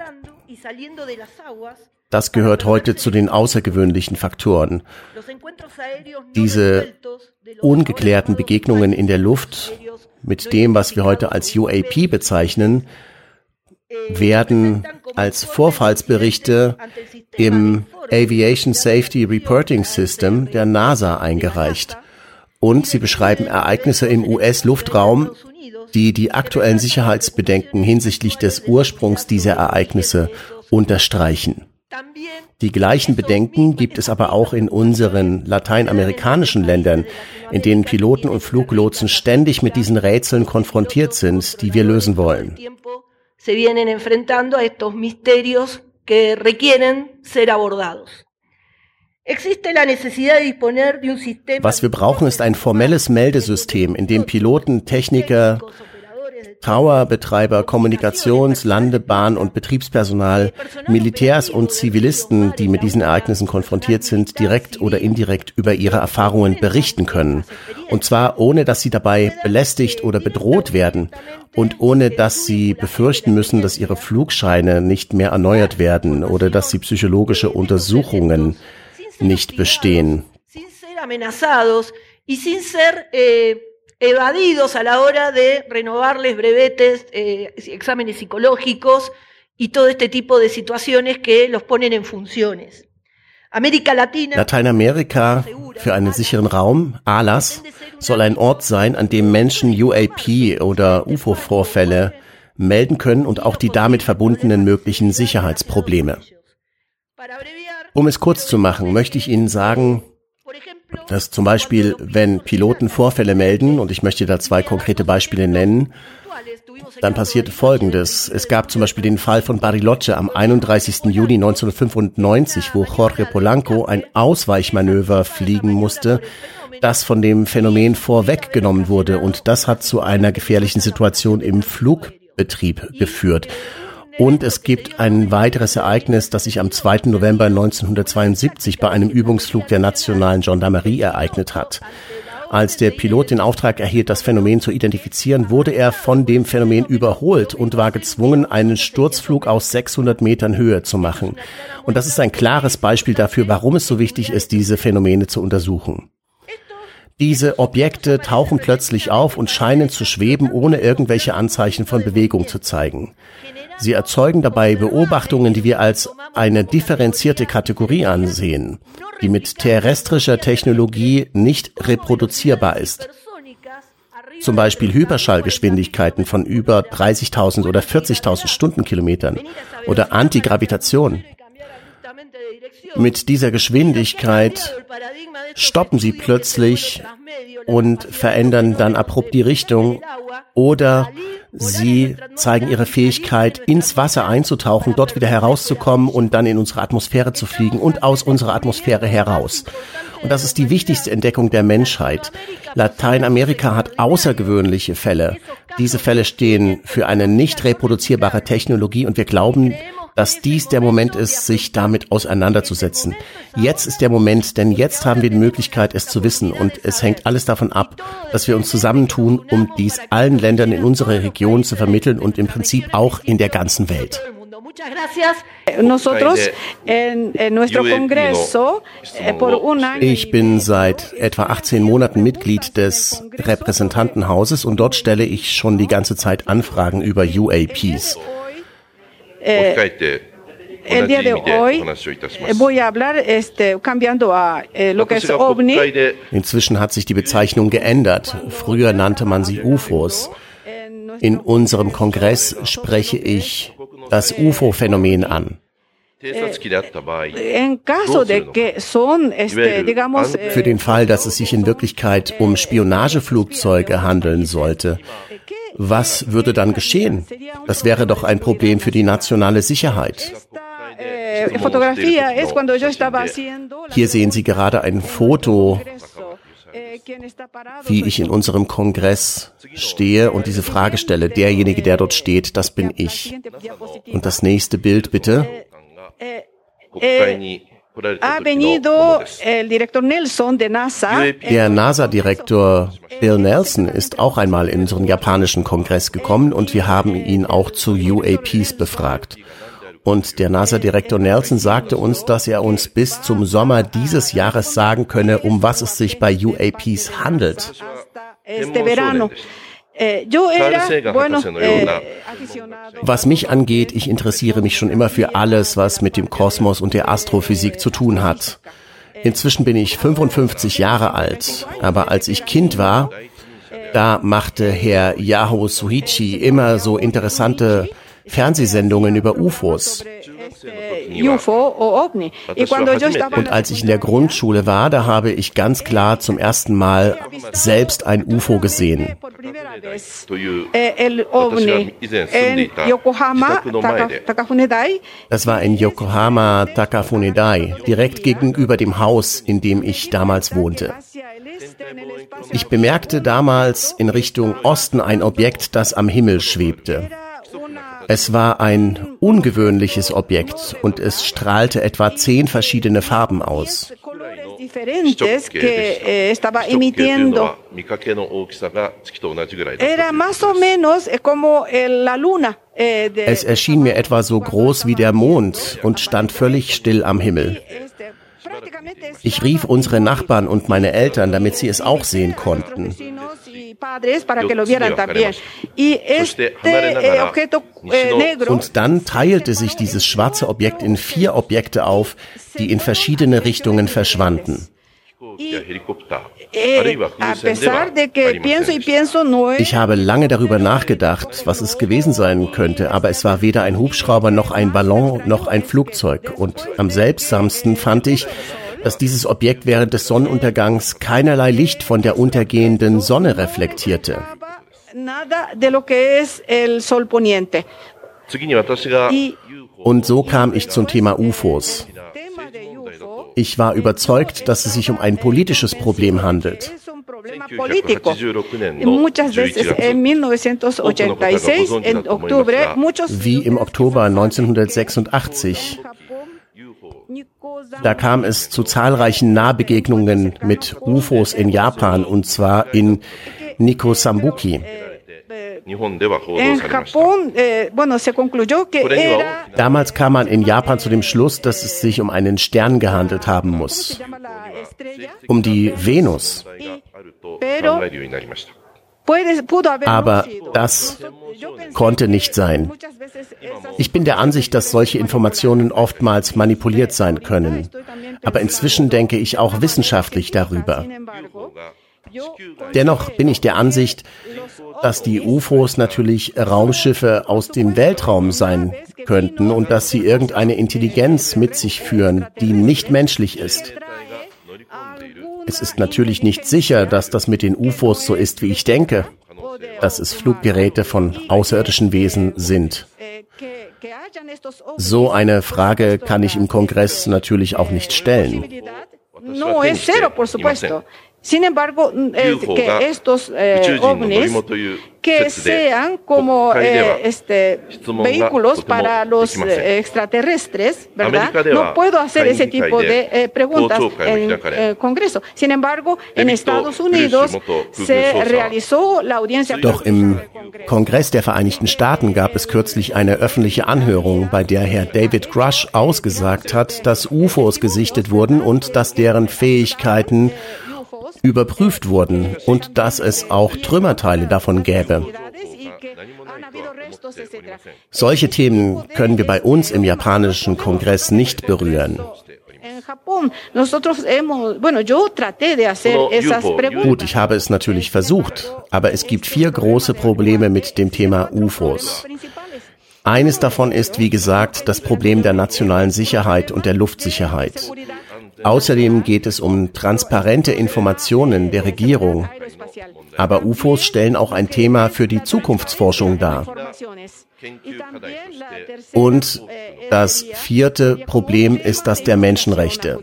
Das gehört heute zu den außergewöhnlichen Faktoren. Diese ungeklärten Begegnungen in der Luft mit dem, was wir heute als UAP bezeichnen, werden als Vorfallsberichte im Aviation Safety Reporting System der NASA eingereicht. Und sie beschreiben Ereignisse im US-Luftraum, die aktuellen Sicherheitsbedenken hinsichtlich des Ursprungs dieser Ereignisse unterstreichen. Die gleichen Bedenken gibt es aber auch in unseren lateinamerikanischen Ländern, in denen Piloten und Fluglotsen ständig mit diesen Rätseln konfrontiert sind, die wir lösen wollen. Se vienen enfrentando a estos misterios que requieren ser abordados. Was wir brauchen, ist ein formelles Meldesystem, in dem Piloten, Techniker, Towerbetreiber, Kommunikations-, Landebahn- und Betriebspersonal, Militärs und Zivilisten, die mit diesen Ereignissen konfrontiert sind, direkt oder indirekt über ihre Erfahrungen berichten können. Und zwar ohne, dass sie dabei belästigt oder bedroht werden und ohne, dass sie befürchten müssen, dass ihre Flugscheine nicht mehr erneuert werden oder dass sie psychologische Untersuchungen nicht bestehen. Evadidos a la hora de renovarles brevetes, exámenes psicológicos y todo este tipo de situaciones que los ponen en funciones. Lateinamerika für einen sicheren Raum, ALAS, soll ein Ort sein, an dem Menschen UAP oder UFO-Vorfälle melden können und auch die damit verbundenen möglichen Sicherheitsprobleme. Um es kurz zu machen, möchte ich Ihnen sagen, dass zum Beispiel, wenn Piloten Vorfälle melden, und ich möchte da 2 konkrete Beispiele nennen, dann passiert Folgendes. Es gab zum Beispiel den Fall von Bariloche am 31. Juni 1995, wo Jorge Polanco ein Ausweichmanöver fliegen musste, das von dem Phänomen vorweggenommen wurde. Und das hat zu einer gefährlichen Situation im Flugbetrieb geführt. Und es gibt ein weiteres Ereignis, das sich am 2. November 1972 bei einem Übungsflug der nationalen Gendarmerie ereignet hat. Als der Pilot den Auftrag erhielt, das Phänomen zu identifizieren, wurde er von dem Phänomen überholt und war gezwungen, einen Sturzflug aus 600 Metern Höhe zu machen. Und das ist ein klares Beispiel dafür, warum es so wichtig ist, diese Phänomene zu untersuchen. Diese Objekte tauchen plötzlich auf und scheinen zu schweben, ohne irgendwelche Anzeichen von Bewegung zu zeigen. Sie erzeugen dabei Beobachtungen, die wir als eine differenzierte Kategorie ansehen, die mit terrestrischer Technologie nicht reproduzierbar ist. Zum Beispiel Hyperschallgeschwindigkeiten von über 30.000 oder 40.000 Stundenkilometern oder Antigravitation. Mit dieser Geschwindigkeit stoppen sie plötzlich und verändern dann abrupt die Richtung oder sie zeigen ihre Fähigkeit, ins Wasser einzutauchen, dort wieder herauszukommen und dann in unsere Atmosphäre zu fliegen und aus unserer Atmosphäre heraus. Und das ist die wichtigste Entdeckung der Menschheit. Lateinamerika hat außergewöhnliche Fälle. Diese Fälle stehen für eine nicht reproduzierbare Technologie und wir glauben, dass dies der Moment ist, sich damit auseinanderzusetzen. Jetzt ist der Moment, denn jetzt haben wir die Möglichkeit, es zu wissen. Und es hängt alles davon ab, dass wir uns zusammentun, um dies allen Ländern in unserer Region zu vermitteln und im Prinzip auch in der ganzen Welt. Ich bin seit etwa 18 Monaten Mitglied des Repräsentantenhauses und dort stelle ich schon die ganze Zeit Anfragen über UAPs. El día de hoy voy a hablar cambiando a lo que es OVNI. Inzwischen hat sich die Bezeichnung geändert. Früher nannte man sie UFOs. In unserem Kongress spreche ich das UFO-Phänomen an. Für den Fall, dass es sich in Wirklichkeit um Spionageflugzeuge handeln sollte, was würde dann geschehen? Das wäre doch ein Problem für die nationale Sicherheit. Hier sehen Sie gerade ein Foto, wie ich in unserem Kongress stehe und diese Frage stelle. Derjenige, der dort steht, das bin ich. Und das nächste Bild, bitte. Der NASA-Direktor Bill Nelson ist auch einmal in unseren japanischen Kongress gekommen und wir haben ihn auch zu UAPs befragt. Und der NASA-Direktor Nelson sagte uns, dass er uns bis zum Sommer dieses Jahres sagen könne, um was es sich bei UAPs handelt. Was mich angeht, ich interessiere mich schon immer für alles, was mit dem Kosmos und der Astrophysik zu tun hat. Inzwischen bin ich 55 Jahre alt, aber als ich Kind war, da machte Herr Yahoo Suichi immer so interessante Fernsehsendungen über UFOs. Und als ich in der Grundschule war, da habe ich ganz klar zum ersten Mal selbst ein UFO gesehen. Das war in Yokohama Takafunedai, direkt gegenüber dem Haus, in dem ich damals wohnte. Ich bemerkte damals in Richtung Osten ein Objekt, das am Himmel schwebte. Es war ein ungewöhnliches Objekt und es strahlte etwa 10 verschiedene Farben aus. Es erschien mir etwa so groß wie der Mond und stand völlig still am Himmel. Ich rief unsere Nachbarn und meine Eltern, damit sie es auch sehen konnten. Und dann teilte sich dieses schwarze Objekt in 4 Objekte auf, die in verschiedene Richtungen verschwanden. Ich habe lange darüber nachgedacht, was es gewesen sein könnte, aber es war weder ein Hubschrauber noch ein Ballon noch ein Flugzeug. Und am seltsamsten fand ich, dass dieses Objekt während des Sonnenuntergangs keinerlei Licht von der untergehenden Sonne reflektierte. Und so kam ich zum Thema UFOs. Ich war überzeugt, dass es sich um ein politisches Problem handelt. Wie im Oktober 1986. Da kam es zu zahlreichen Nahbegegnungen mit UFOs in Japan, und zwar in Nikosambuki. Damals kam man in Japan zu dem Schluss, dass es sich um einen Stern gehandelt haben muss. Um die Venus. Aber das konnte nicht sein. Ich bin der Ansicht, dass solche Informationen oftmals manipuliert sein können. Aber inzwischen denke ich auch wissenschaftlich darüber. Dennoch bin ich der Ansicht, dass die UFOs natürlich Raumschiffe aus dem Weltraum sein könnten und dass sie irgendeine Intelligenz mit sich führen, die nicht menschlich ist. Es ist natürlich nicht sicher, dass das mit den UFOs so ist, wie ich denke, dass es Fluggeräte von außerirdischen Wesen sind. So eine Frage kann ich im Kongress natürlich auch nicht stellen. No, es cero, por supuesto. Sin embargo, que estos ovnis que sean como vehículos para los extraterrestres, ¿verdad? No puedo hacer ese tipo de preguntas en el Congreso. Sin embargo, en Estados Unidos se realizó la audiencia. Doch im Kongress der Vereinigten Staaten gab es kürzlich eine öffentliche Anhörung, bei der Herr David Grush ausgesagt hat, dass UFOs gesichtet wurden und dass deren Fähigkeiten überprüft wurden und dass es auch Trümmerteile davon gäbe. Solche Themen können wir bei uns im japanischen Kongress nicht berühren. Gut, ich habe es natürlich versucht, aber es gibt 4 große Probleme mit dem Thema UFOs. Eines davon ist, wie gesagt, das Problem der nationalen Sicherheit und der Luftsicherheit. Außerdem geht es um transparente Informationen der Regierung. Aber UFOs stellen auch ein Thema für die Zukunftsforschung dar. Und das 4. Problem ist das der Menschenrechte.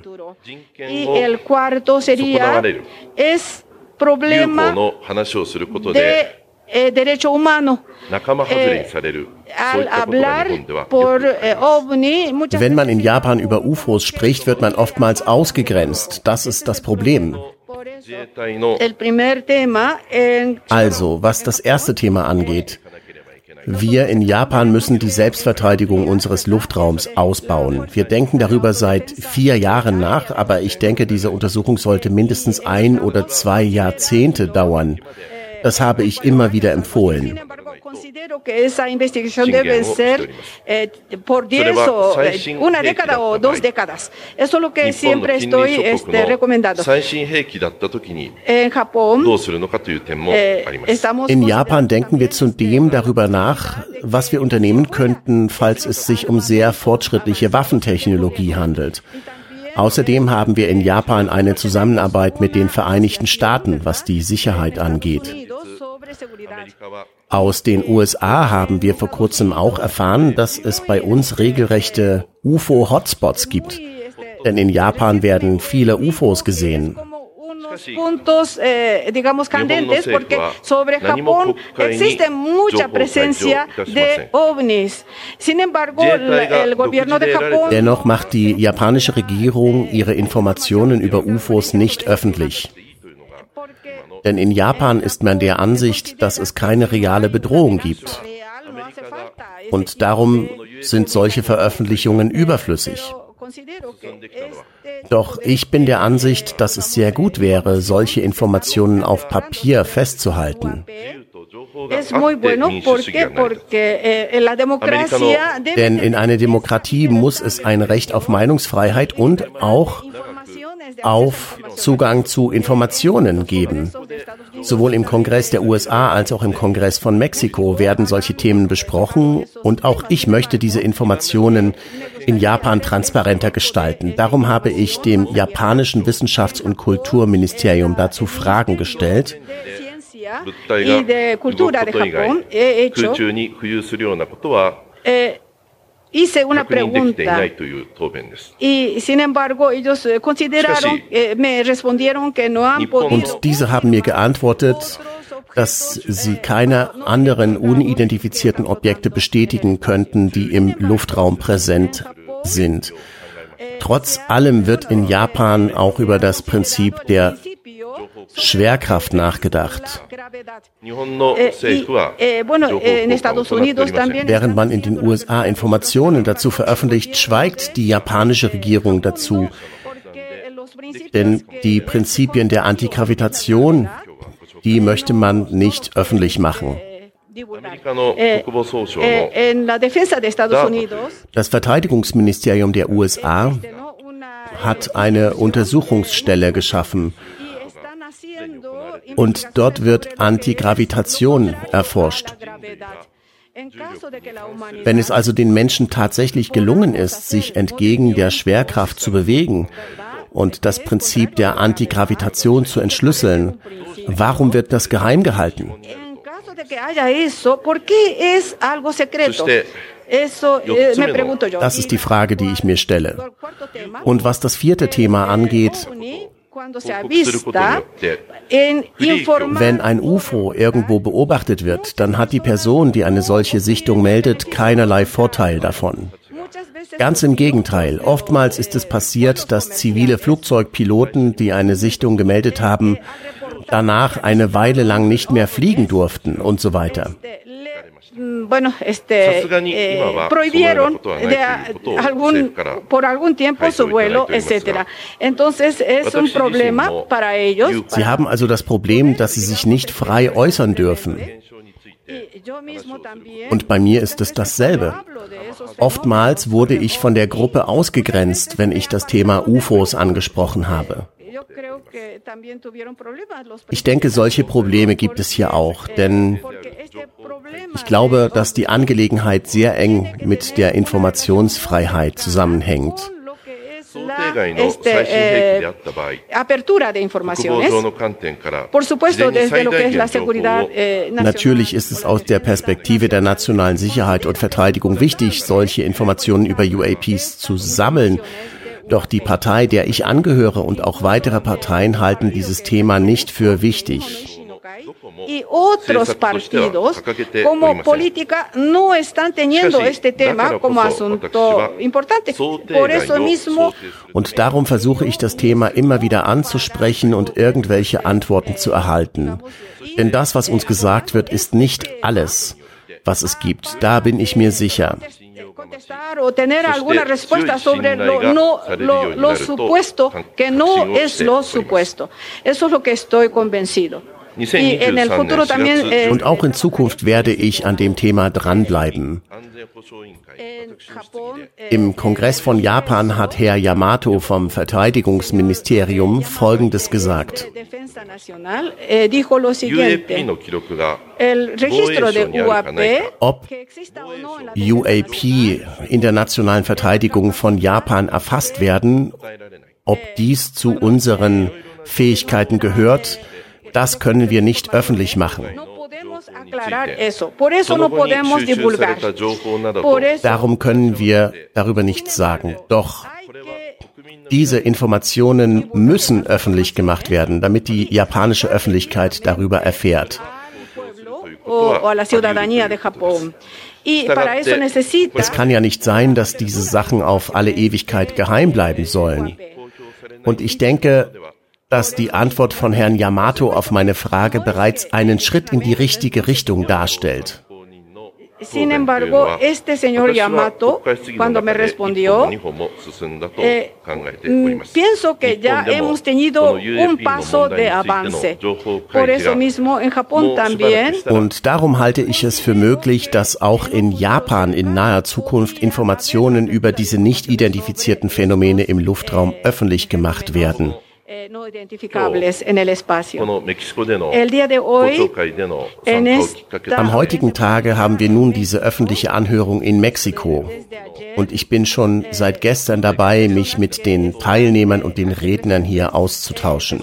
Derecho humano. Wenn man in Japan über UFOs spricht, wird man oftmals ausgegrenzt. Das ist das Problem. Also, was das erste Thema angeht. Wir in Japan müssen die Selbstverteidigung unseres Luftraums ausbauen. Wir denken darüber seit 4 Jahren nach, aber ich denke, diese Untersuchung sollte mindestens 1 oder 2 Jahrzehnte dauern. Das habe ich immer wieder empfohlen. In Japan denken wir zudem darüber nach, was wir unternehmen könnten, falls es sich um sehr fortschrittliche Waffentechnologie handelt. Außerdem haben wir in Japan eine Zusammenarbeit mit den Vereinigten Staaten, was die Sicherheit angeht. Aus den USA haben wir vor kurzem auch erfahren, dass es bei uns regelrechte UFO-Hotspots gibt. Denn in Japan werden viele UFOs gesehen. puntos, digamos, candentes, porque sobre Japón existe mucha presencia de ovnis. Sin embargo, el gobierno de Japón... Dennoch macht die japanische Regierung ihre Informationen über UFOs nicht öffentlich. Denn in Japan ist man der Ansicht, dass es keine reale Bedrohung gibt. Und darum sind solche Veröffentlichungen überflüssig. Doch ich bin der Ansicht, dass es sehr gut wäre, solche Informationen auf Papier festzuhalten. Denn in einer Demokratie muss es ein Recht auf Meinungsfreiheit und auch auf Zugang zu Informationen geben. Sowohl im Kongress der USA als auch im Kongress von Mexiko werden solche Themen besprochen und auch ich möchte diese Informationen in Japan transparenter gestalten. Darum habe ich dem japanischen Wissenschafts- und Kulturministerium dazu Fragen gestellt. Hice una pregunta y sin embargo ellos consideraron, me respondieron que no han podido. Und diese haben mir geantwortet, dass sie keine anderen unidentifizierten Objekte bestätigen könnten, die im Luftraum präsent sind. Trotz allem wird in Japan auch über das Prinzip der Schwerkraft nachgedacht. Während man in den USA Informationen dazu veröffentlicht, schweigt die japanische Regierung dazu. Denn die Prinzipien der Antigravitation, die möchte man nicht öffentlich machen. Das Verteidigungsministerium der USA hat eine Untersuchungsstelle geschaffen. Und dort wird Antigravitation erforscht. Wenn es also den Menschen tatsächlich gelungen ist, sich entgegen der Schwerkraft zu bewegen und das Prinzip der Antigravitation zu entschlüsseln, warum wird das geheim gehalten? Das ist die Frage, die ich mir stelle. Und was das vierte Thema angeht, wenn ein UFO irgendwo beobachtet wird, dann hat die Person, die eine solche Sichtung meldet, keinerlei Vorteil davon. Ganz im Gegenteil. Oftmals ist es passiert, dass zivile Flugzeugpiloten, die eine Sichtung gemeldet haben, danach eine Weile lang nicht mehr fliegen durften und so weiter. Prohibieron por algún tiempo su vuelo, etc. Entonces es un problema para ellos. Sie haben also das Problem, dass sie sich nicht frei äußern dürfen. Und bei mir ist es dasselbe. Oftmals wurde ich von der Gruppe ausgegrenzt, wenn ich das Thema UFOs angesprochen habe. Ich denke, solche Probleme gibt es hier auch, denn ich glaube, dass die Angelegenheit sehr eng mit der Informationsfreiheit zusammenhängt. Natürlich ist es aus der Perspektive der nationalen Sicherheit und Verteidigung wichtig, solche Informationen über UAPs zu sammeln. Doch die Partei, der ich angehöre und auch weitere Parteien halten dieses Thema nicht für wichtig. Y otros partidos como política no están teniendo este tema como asunto importante. Por eso mismo. Und darum versuche ich das Thema immer wieder anzusprechen und irgendwelche Antworten zu erhalten. Denn das, was uns gesagt wird, ist nicht alles, was es gibt. Da bin ich mir sicher. O tener alguna respuesta sobre lo supuesto, que no es lo supuesto. Eso es lo que estoy convencido. Und auch in Zukunft werde ich an dem Thema dranbleiben. Im Kongress von Japan hat Herr Yamato vom Verteidigungsministerium Folgendes gesagt. Ob UAP in der nationalen Verteidigung von Japan erfasst werden, ob dies zu unseren Fähigkeiten gehört, das können wir nicht öffentlich machen. Darum können wir darüber nichts sagen. Doch Diese Informationen müssen öffentlich gemacht werden, damit die japanische Öffentlichkeit darüber erfährt. Es kann ja nicht sein, dass diese Sachen auf alle Ewigkeit geheim bleiben sollen. Und ich denke, dass die Antwort von Herrn Yamato auf meine Frage bereits einen Schritt in die richtige Richtung darstellt. Sin embargo, este señor Yamato, cuando me respondió, pienso que ya hemos tenido un paso de avance. Por eso mismo en Japón también. Und darum halte ich es für möglich, dass auch in Japan in naher Zukunft Informationen über diese nicht identifizierten Phänomene im Luftraum öffentlich gemacht werden. No identificables en el espacio. El día de hoy, Am heutigen Tage haben wir nun diese öffentliche Anhörung in Mexiko. Und ich bin schon seit gestern dabei, mich mit den Teilnehmern und den Rednern hier auszutauschen.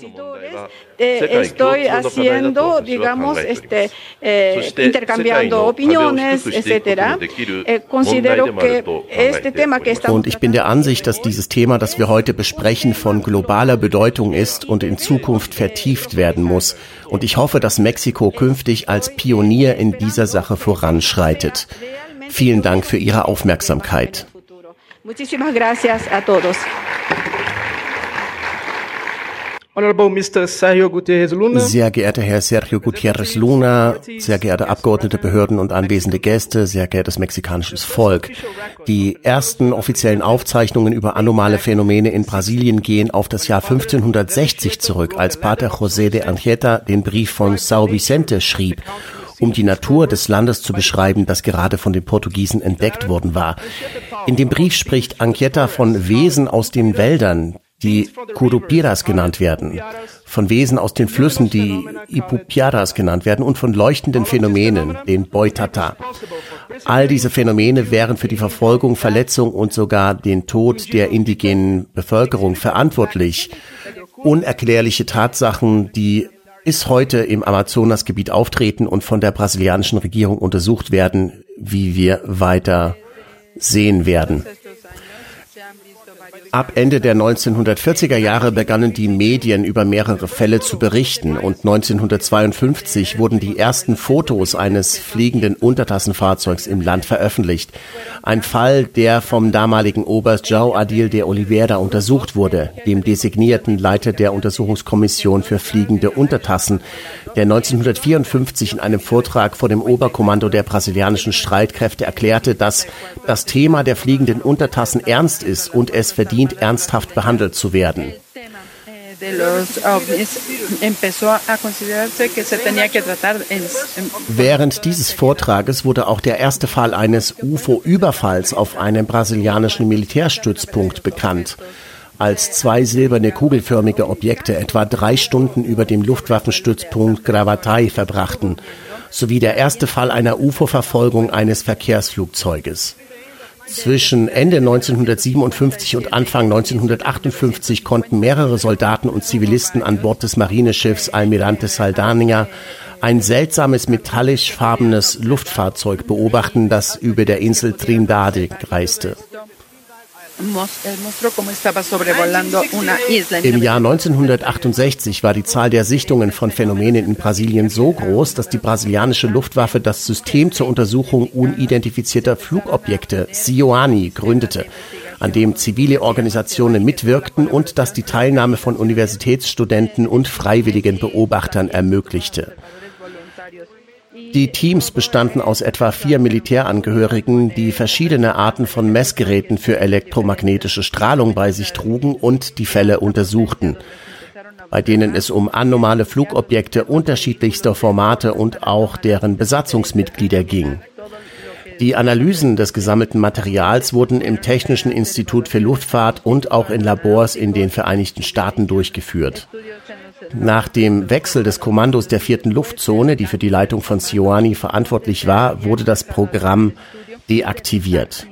Estoy haciendo, digamos, intercambiando opiniones, etcétera. Considero que este tema que estamos. Und ich bin der Ansicht, dass dieses Thema, das wir heute besprechen, von globaler Bedeutung ist und in Zukunft vertieft werden muss. Und ich hoffe, dass Mexiko künftig als Pionier in dieser Sache voranschreitet. Vielen Dank für Ihre Aufmerksamkeit. Muchísimas gracias a todos. Sehr geehrter Herr Sergio Gutiérrez Luna, sehr geehrte Abgeordnete, Behörden und anwesende Gäste, sehr geehrtes mexikanisches Volk. Die ersten offiziellen Aufzeichnungen über anomale Phänomene in Brasilien gehen auf das Jahr 1560 zurück, als Pater José de Anchieta den Brief von São Vicente schrieb, um die Natur des Landes zu beschreiben, das gerade von den Portugiesen entdeckt worden war. In dem Brief spricht Anchieta von Wesen aus den Wäldern, die Curupiras genannt werden, von Wesen aus den Flüssen, die Ipupiaras genannt werden und von leuchtenden Phänomenen, den Boitata. All diese Phänomene wären für die Verfolgung, Verletzung und sogar den Tod der indigenen Bevölkerung verantwortlich. Unerklärliche Tatsachen, die bis heute im Amazonasgebiet auftreten und von der brasilianischen Regierung untersucht werden, wie wir weiter sehen werden. Ab Ende der 1940er Jahre begannen die Medien über mehrere Fälle zu berichten und 1952 wurden die ersten Fotos eines fliegenden Untertassenfahrzeugs im Land veröffentlicht. Ein Fall, der vom damaligen Oberst João Adil de Oliveira untersucht wurde, dem designierten Leiter der Untersuchungskommission für fliegende Untertassen, der 1954 in einem Vortrag vor dem Oberkommando der brasilianischen Streitkräfte erklärte, dass das Thema der fliegenden Untertassen ernst ist und es verdient, ernsthaft behandelt zu werden. Während dieses Vortrages wurde auch der erste Fall eines UFO-Überfalls auf einen brasilianischen Militärstützpunkt bekannt, als 2 silberne kugelförmige Objekte etwa 3 Stunden über dem Luftwaffenstützpunkt Gravataí verbrachten, sowie der erste Fall einer UFO-Verfolgung eines Verkehrsflugzeuges. Zwischen Ende 1957 und Anfang 1958 konnten mehrere Soldaten und Zivilisten an Bord des Marineschiffs Almirante Saldanha ein seltsames metallischfarbenes Luftfahrzeug beobachten, das über der Insel Trindade kreiste. Im Jahr 1968 war die Zahl der Sichtungen von Phänomenen in Brasilien so groß, dass die brasilianische Luftwaffe das System zur Untersuchung unidentifizierter Flugobjekte, SIOANI, gründete, an dem zivile Organisationen mitwirkten und das die Teilnahme von Universitätsstudenten und freiwilligen Beobachtern ermöglichte. Die Teams bestanden aus etwa 4 Militärangehörigen, die verschiedene Arten von Messgeräten für elektromagnetische Strahlung bei sich trugen und die Fälle untersuchten, bei denen es um anomale Flugobjekte unterschiedlichster Formate und auch deren Besatzungsmitglieder ging. Die Analysen des gesammelten Materials wurden im Technischen Institut für Luftfahrt und auch in Labors in den Vereinigten Staaten durchgeführt. Nach dem Wechsel des Kommandos der 4. Luftzone, die für die Leitung von SIOANI verantwortlich war, wurde das Programm deaktiviert.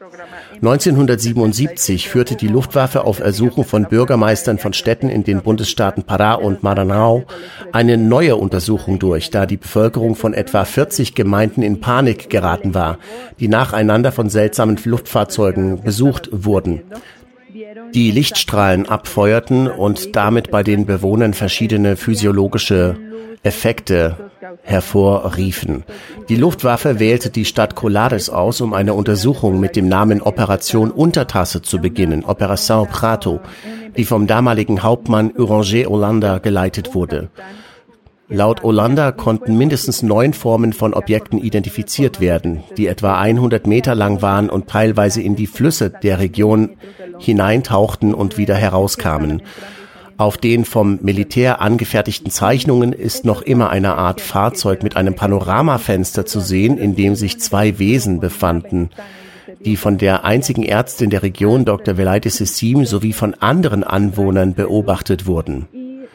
1977 führte die Luftwaffe auf Ersuchen von Bürgermeistern von Städten in den Bundesstaaten Pará und Maranhão eine neue Untersuchung durch, da die Bevölkerung von etwa 40 Gemeinden in Panik geraten war, die nacheinander von seltsamen Luftfahrzeugen besucht wurden. die Lichtstrahlen abfeuerten und damit bei den Bewohnern verschiedene physiologische Effekte hervorriefen. Die Luftwaffe wählte die Stadt Colares aus, um eine Untersuchung mit dem Namen Operation Untertasse zu beginnen, Operação Prato, die vom damaligen Hauptmann Uranger Holanda geleitet wurde. Laut Holanda konnten mindestens 9 Formen von Objekten identifiziert werden, die etwa 100 Meter lang waren und teilweise in die Flüsse der Region hineintauchten und wieder herauskamen. Auf den vom Militär angefertigten Zeichnungen ist noch immer eine Art Fahrzeug mit einem Panoramafenster zu sehen, in dem sich 2 Wesen befanden, die von der einzigen Ärztin der Region, Dr. Velaide Sessim, sowie von anderen Anwohnern beobachtet wurden.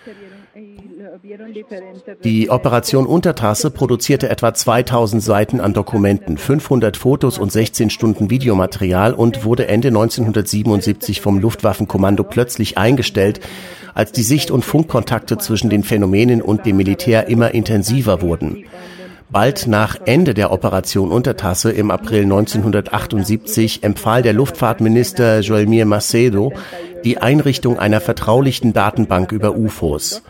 Die Operation Untertasse produzierte etwa 2000 Seiten an Dokumenten, 500 Fotos und 16 Stunden Videomaterial und wurde Ende 1977 vom Luftwaffenkommando plötzlich eingestellt, als die Sicht- und Funkkontakte zwischen den Phänomenen und dem Militär immer intensiver wurden. Bald nach Ende der Operation Untertasse im April 1978 empfahl der Luftfahrtminister Joelmir Macedo die Einrichtung einer vertraulichen Datenbank über UFOs.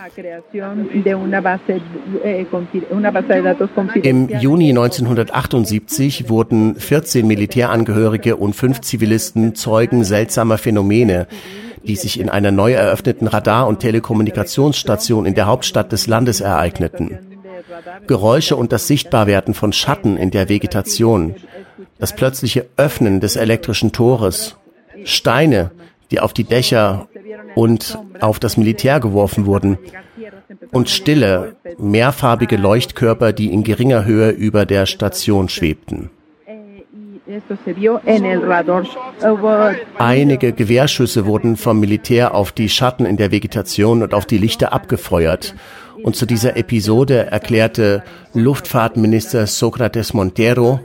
Im Juni 1978 wurden 14 Militärangehörige und 5 Zivilisten Zeugen seltsamer Phänomene, die sich in einer neu eröffneten Radar- und Telekommunikationsstation in der Hauptstadt des Landes ereigneten. Geräusche und das Sichtbarwerden von Schatten in der Vegetation, das plötzliche Öffnen des elektrischen Tores, Steine, die auf die Dächer und auf das Militär geworfen wurden, und stille, mehrfarbige Leuchtkörper, die in geringer Höhe über der Station schwebten. Einige Gewehrschüsse wurden vom Militär auf die Schatten in der Vegetation und auf die Lichter abgefeuert. Und zu dieser Episode erklärte Luftfahrtminister Sócrates Montero: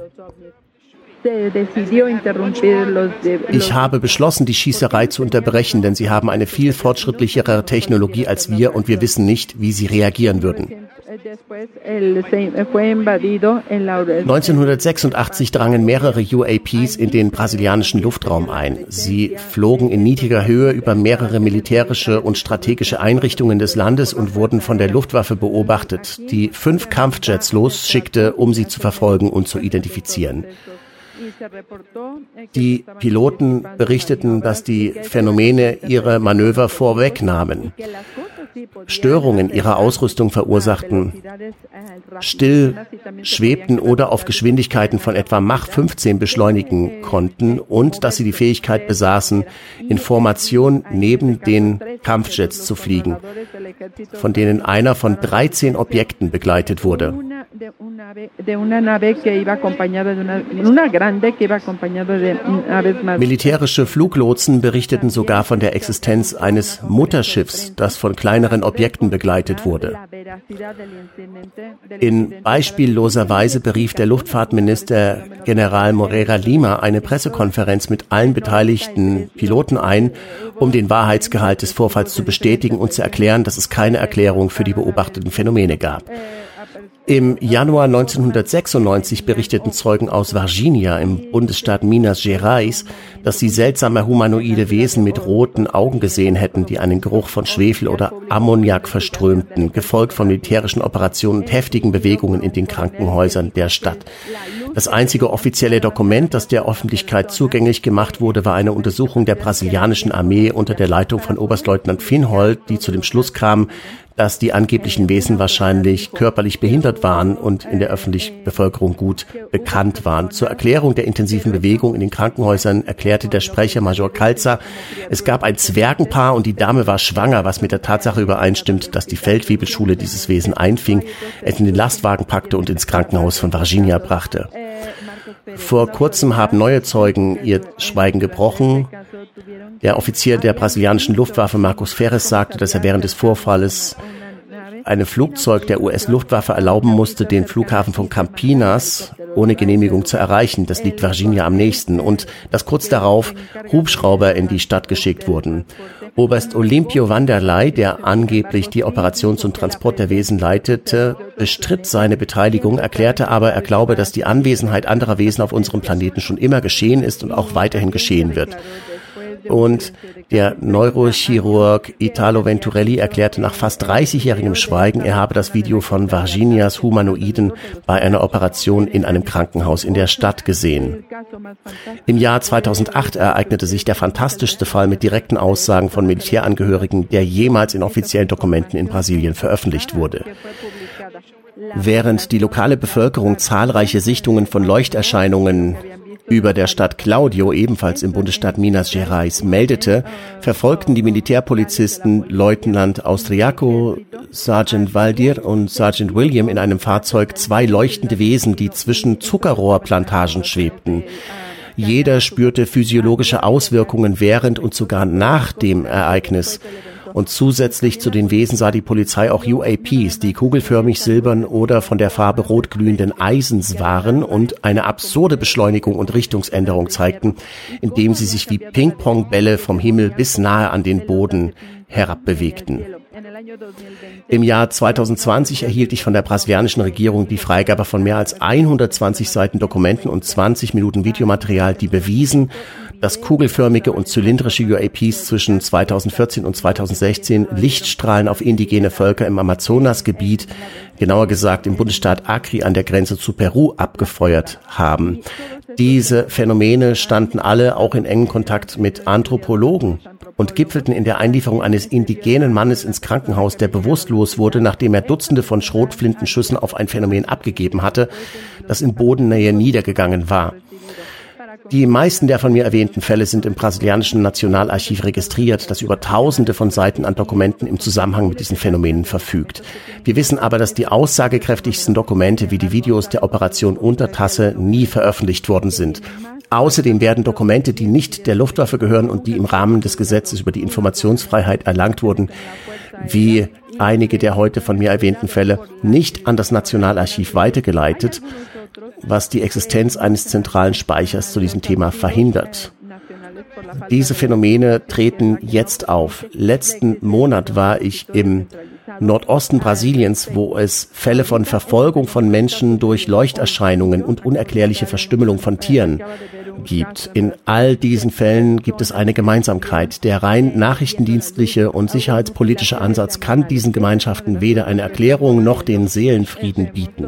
Ich habe beschlossen, die Schießerei zu unterbrechen, denn sie haben eine viel fortschrittlichere Technologie als wir und wir wissen nicht, wie sie reagieren würden. 1986 drangen mehrere UAPs in den brasilianischen Luftraum ein. Sie flogen in niedriger Höhe über mehrere militärische und strategische Einrichtungen des Landes und wurden von der Luftwaffe beobachtet, die 5 Kampfjets losschickte, um sie zu verfolgen und zu identifizieren. Die Piloten berichteten, dass die Phänomene ihre Manöver vorwegnahmen, Störungen ihrer Ausrüstung verursachten, still schwebten oder auf Geschwindigkeiten von etwa Mach 15 beschleunigen konnten und dass sie die Fähigkeit besaßen, in Formation neben den Kampfjets zu fliegen, von denen einer von 13 Objekten begleitet wurde. Militärische Fluglotsen berichteten sogar von der Existenz eines Mutterschiffs, das von kleineren Objekten begleitet wurde. In beispielloser Weise berief der Luftfahrtminister General Moreira Lima eine Pressekonferenz mit allen beteiligten Piloten ein, um den Wahrheitsgehalt des Vorfalls zu bestätigen und zu erklären, dass es keine Erklärung für die beobachteten Phänomene gab. Im Januar 1996 berichteten Zeugen aus Varginha im Bundesstaat Minas Gerais, dass sie seltsame humanoide Wesen mit roten Augen gesehen hätten, die einen Geruch von Schwefel oder Ammoniak verströmten, gefolgt von militärischen Operationen und heftigen Bewegungen in den Krankenhäusern der Stadt. Das einzige offizielle Dokument, das der Öffentlichkeit zugänglich gemacht wurde, war eine Untersuchung der brasilianischen Armee unter der Leitung von Oberstleutnant Finhold, die zu dem Schluss kam, dass die angeblichen Wesen wahrscheinlich körperlich behindert waren und in der öffentlichen Bevölkerung gut bekannt waren. Zur Erklärung der intensiven Bewegung in den Krankenhäusern erklärte der Sprecher Major Kalzer, es gab ein Zwergenpaar und die Dame war schwanger, was mit der Tatsache übereinstimmt, dass die Feldwebelschule dieses Wesen einfing, es in den Lastwagen packte und ins Krankenhaus von Varginha brachte. Vor kurzem haben neue Zeugen ihr Schweigen gebrochen. Der Offizier der brasilianischen Luftwaffe, Marcos Ferres, sagte, dass er während des Vorfalles einem Flugzeug der US-Luftwaffe erlauben musste, den Flughafen von Campinas ohne Genehmigung zu erreichen. Das liegt Varginha am nächsten. Und dass kurz darauf Hubschrauber in die Stadt geschickt wurden. Oberst Olimpio Wanderlei, der angeblich die Operation zum Transport der Wesen leitete, bestritt seine Beteiligung, erklärte aber, er glaube, dass die Anwesenheit anderer Wesen auf unserem Planeten schon immer geschehen ist und auch weiterhin geschehen wird. Und der Neurochirurg Italo Venturelli erklärte nach fast 30-jährigem Schweigen, er habe das Video von Virginias Humanoiden bei einer Operation in einem Krankenhaus in der Stadt gesehen. Im Jahr 2008 ereignete sich der fantastischste Fall mit direkten Aussagen von Militärangehörigen, der jemals in offiziellen Dokumenten in Brasilien veröffentlicht wurde. Während die lokale Bevölkerung zahlreiche Sichtungen von Leuchterscheinungen über der Stadt Cláudio, ebenfalls im Bundesstaat Minas Gerais, meldete, verfolgten die Militärpolizisten Leutnant Austriaco, Sergeant Valdir und Sergeant William in einem Fahrzeug 2 leuchtende Wesen, die zwischen Zuckerrohrplantagen schwebten. Jeder spürte physiologische Auswirkungen während und sogar nach dem Ereignis. Und zusätzlich zu den Wesen sah die Polizei auch UAPs, die kugelförmig silbern oder von der Farbe rot glühenden Eisens waren und eine absurde Beschleunigung und Richtungsänderung zeigten, indem sie sich wie Ping-Pong-Bälle vom Himmel bis nahe an den Boden herabbewegten. Im Jahr 2020 erhielt ich von der brasilianischen Regierung die Freigabe von mehr als 120 Seiten Dokumenten und 20 Minuten Videomaterial, die bewiesen, dass kugelförmige und zylindrische UAPs zwischen 2014 und 2016 Lichtstrahlen auf indigene Völker im Amazonasgebiet, genauer gesagt im Bundesstaat Acre an der Grenze zu Peru, abgefeuert haben. Diese Phänomene standen alle auch in engem Kontakt mit Anthropologen und gipfelten in der Einlieferung eines indigenen Mannes ins Krankenhaus, der bewusstlos wurde, nachdem er Dutzende von Schrotflintenschüssen auf ein Phänomen abgegeben hatte, das in Bodennähe niedergegangen war. Die meisten der von mir erwähnten Fälle sind im brasilianischen Nationalarchiv registriert, das über Tausende von Seiten an Dokumenten im Zusammenhang mit diesen Phänomenen verfügt. Wir wissen aber, dass die aussagekräftigsten Dokumente wie die Videos der Operation Untertasse nie veröffentlicht worden sind. Außerdem werden Dokumente, die nicht der Luftwaffe gehören und die im Rahmen des Gesetzes über die Informationsfreiheit erlangt wurden, wie einige der heute von mir erwähnten Fälle, nicht an das Nationalarchiv weitergeleitet, was die Existenz eines zentralen Speichers zu diesem Thema verhindert. Diese Phänomene treten jetzt auf. Letzten Monat war ich im Nordosten Brasiliens, wo es Fälle von Verfolgung von Menschen durch Leuchterscheinungen und unerklärliche Verstümmelung von Tieren gibt. In all diesen Fällen gibt es eine Gemeinsamkeit. Der rein nachrichtendienstliche und sicherheitspolitische Ansatz kann diesen Gemeinschaften weder eine Erklärung noch den Seelenfrieden bieten.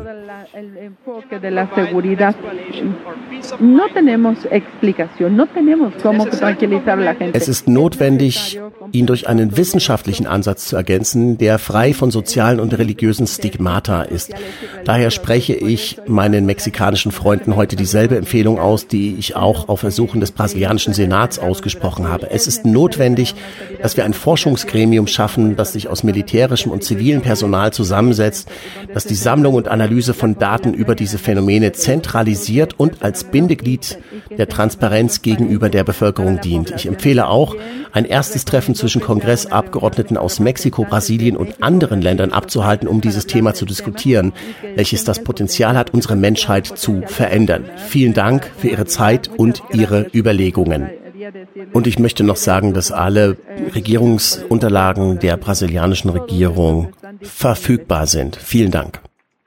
Es ist notwendig, ihn durch einen wissenschaftlichen Ansatz zu ergänzen, der frei von sozialen und religiösen Stigmata ist. Daher spreche ich meinen mexikanischen Freunden heute dieselbe Empfehlung aus, die ich auch auf Ersuchen des brasilianischen Senats ausgesprochen habe. Es ist notwendig, dass wir ein Forschungsgremium schaffen, das sich aus militärischem und zivilem Personal zusammensetzt, das die Sammlung und Analyse von Daten über diese Phänomene zentralisiert und als Bindeglied der Transparenz gegenüber der Bevölkerung dient. Ich empfehle auch, ein erstes Treffen zwischen Kongressabgeordneten aus Mexiko, Brasilien und anderen Ländern abzuhalten, um dieses Thema zu diskutieren, welches das Potenzial hat, unsere Menschheit zu verändern. Vielen Dank für Ihre Zeit und Ihre Überlegungen. Und ich möchte noch sagen, dass alle Regierungsunterlagen der brasilianischen Regierung verfügbar sind. Vielen Dank.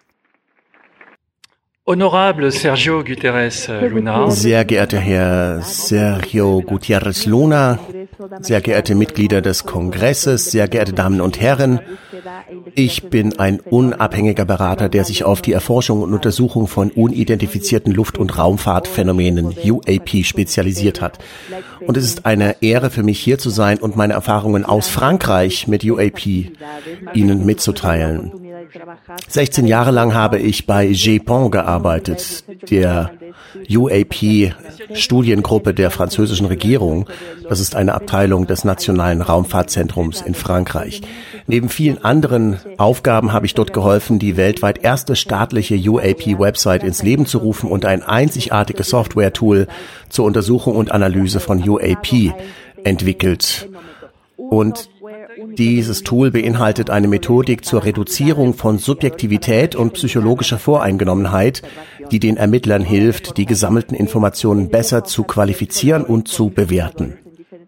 Honorable Sergio Guterres Luna. Sehr geehrter Herr Sergio Gutierrez Luna, sehr geehrte Mitglieder des Kongresses, sehr geehrte Damen und Herren, ich bin ein unabhängiger Berater, der sich auf die Erforschung und Untersuchung von unidentifizierten Luft- und Raumfahrtphänomenen, UAP, spezialisiert hat. Und es ist eine Ehre für mich, hier zu sein und meine Erfahrungen aus Frankreich mit UAP Ihnen mitzuteilen. 16 Jahre lang habe ich bei GEPON gearbeitet, der UAP-Studiengruppe der französischen Regierung. Das ist eine Abteilung des Nationalen Raumfahrtzentrums in Frankreich. Neben vielen anderen Aufgaben habe ich dort geholfen, die weltweit erste staatliche UAP-Website ins Leben zu rufen und ein einzigartiges Software-Tool zur Untersuchung und Analyse von UAP entwickelt. Und dieses Tool beinhaltet eine Methodik zur Reduzierung von Subjektivität und psychologischer Voreingenommenheit, die den Ermittlern hilft, die gesammelten Informationen besser zu qualifizieren und zu bewerten.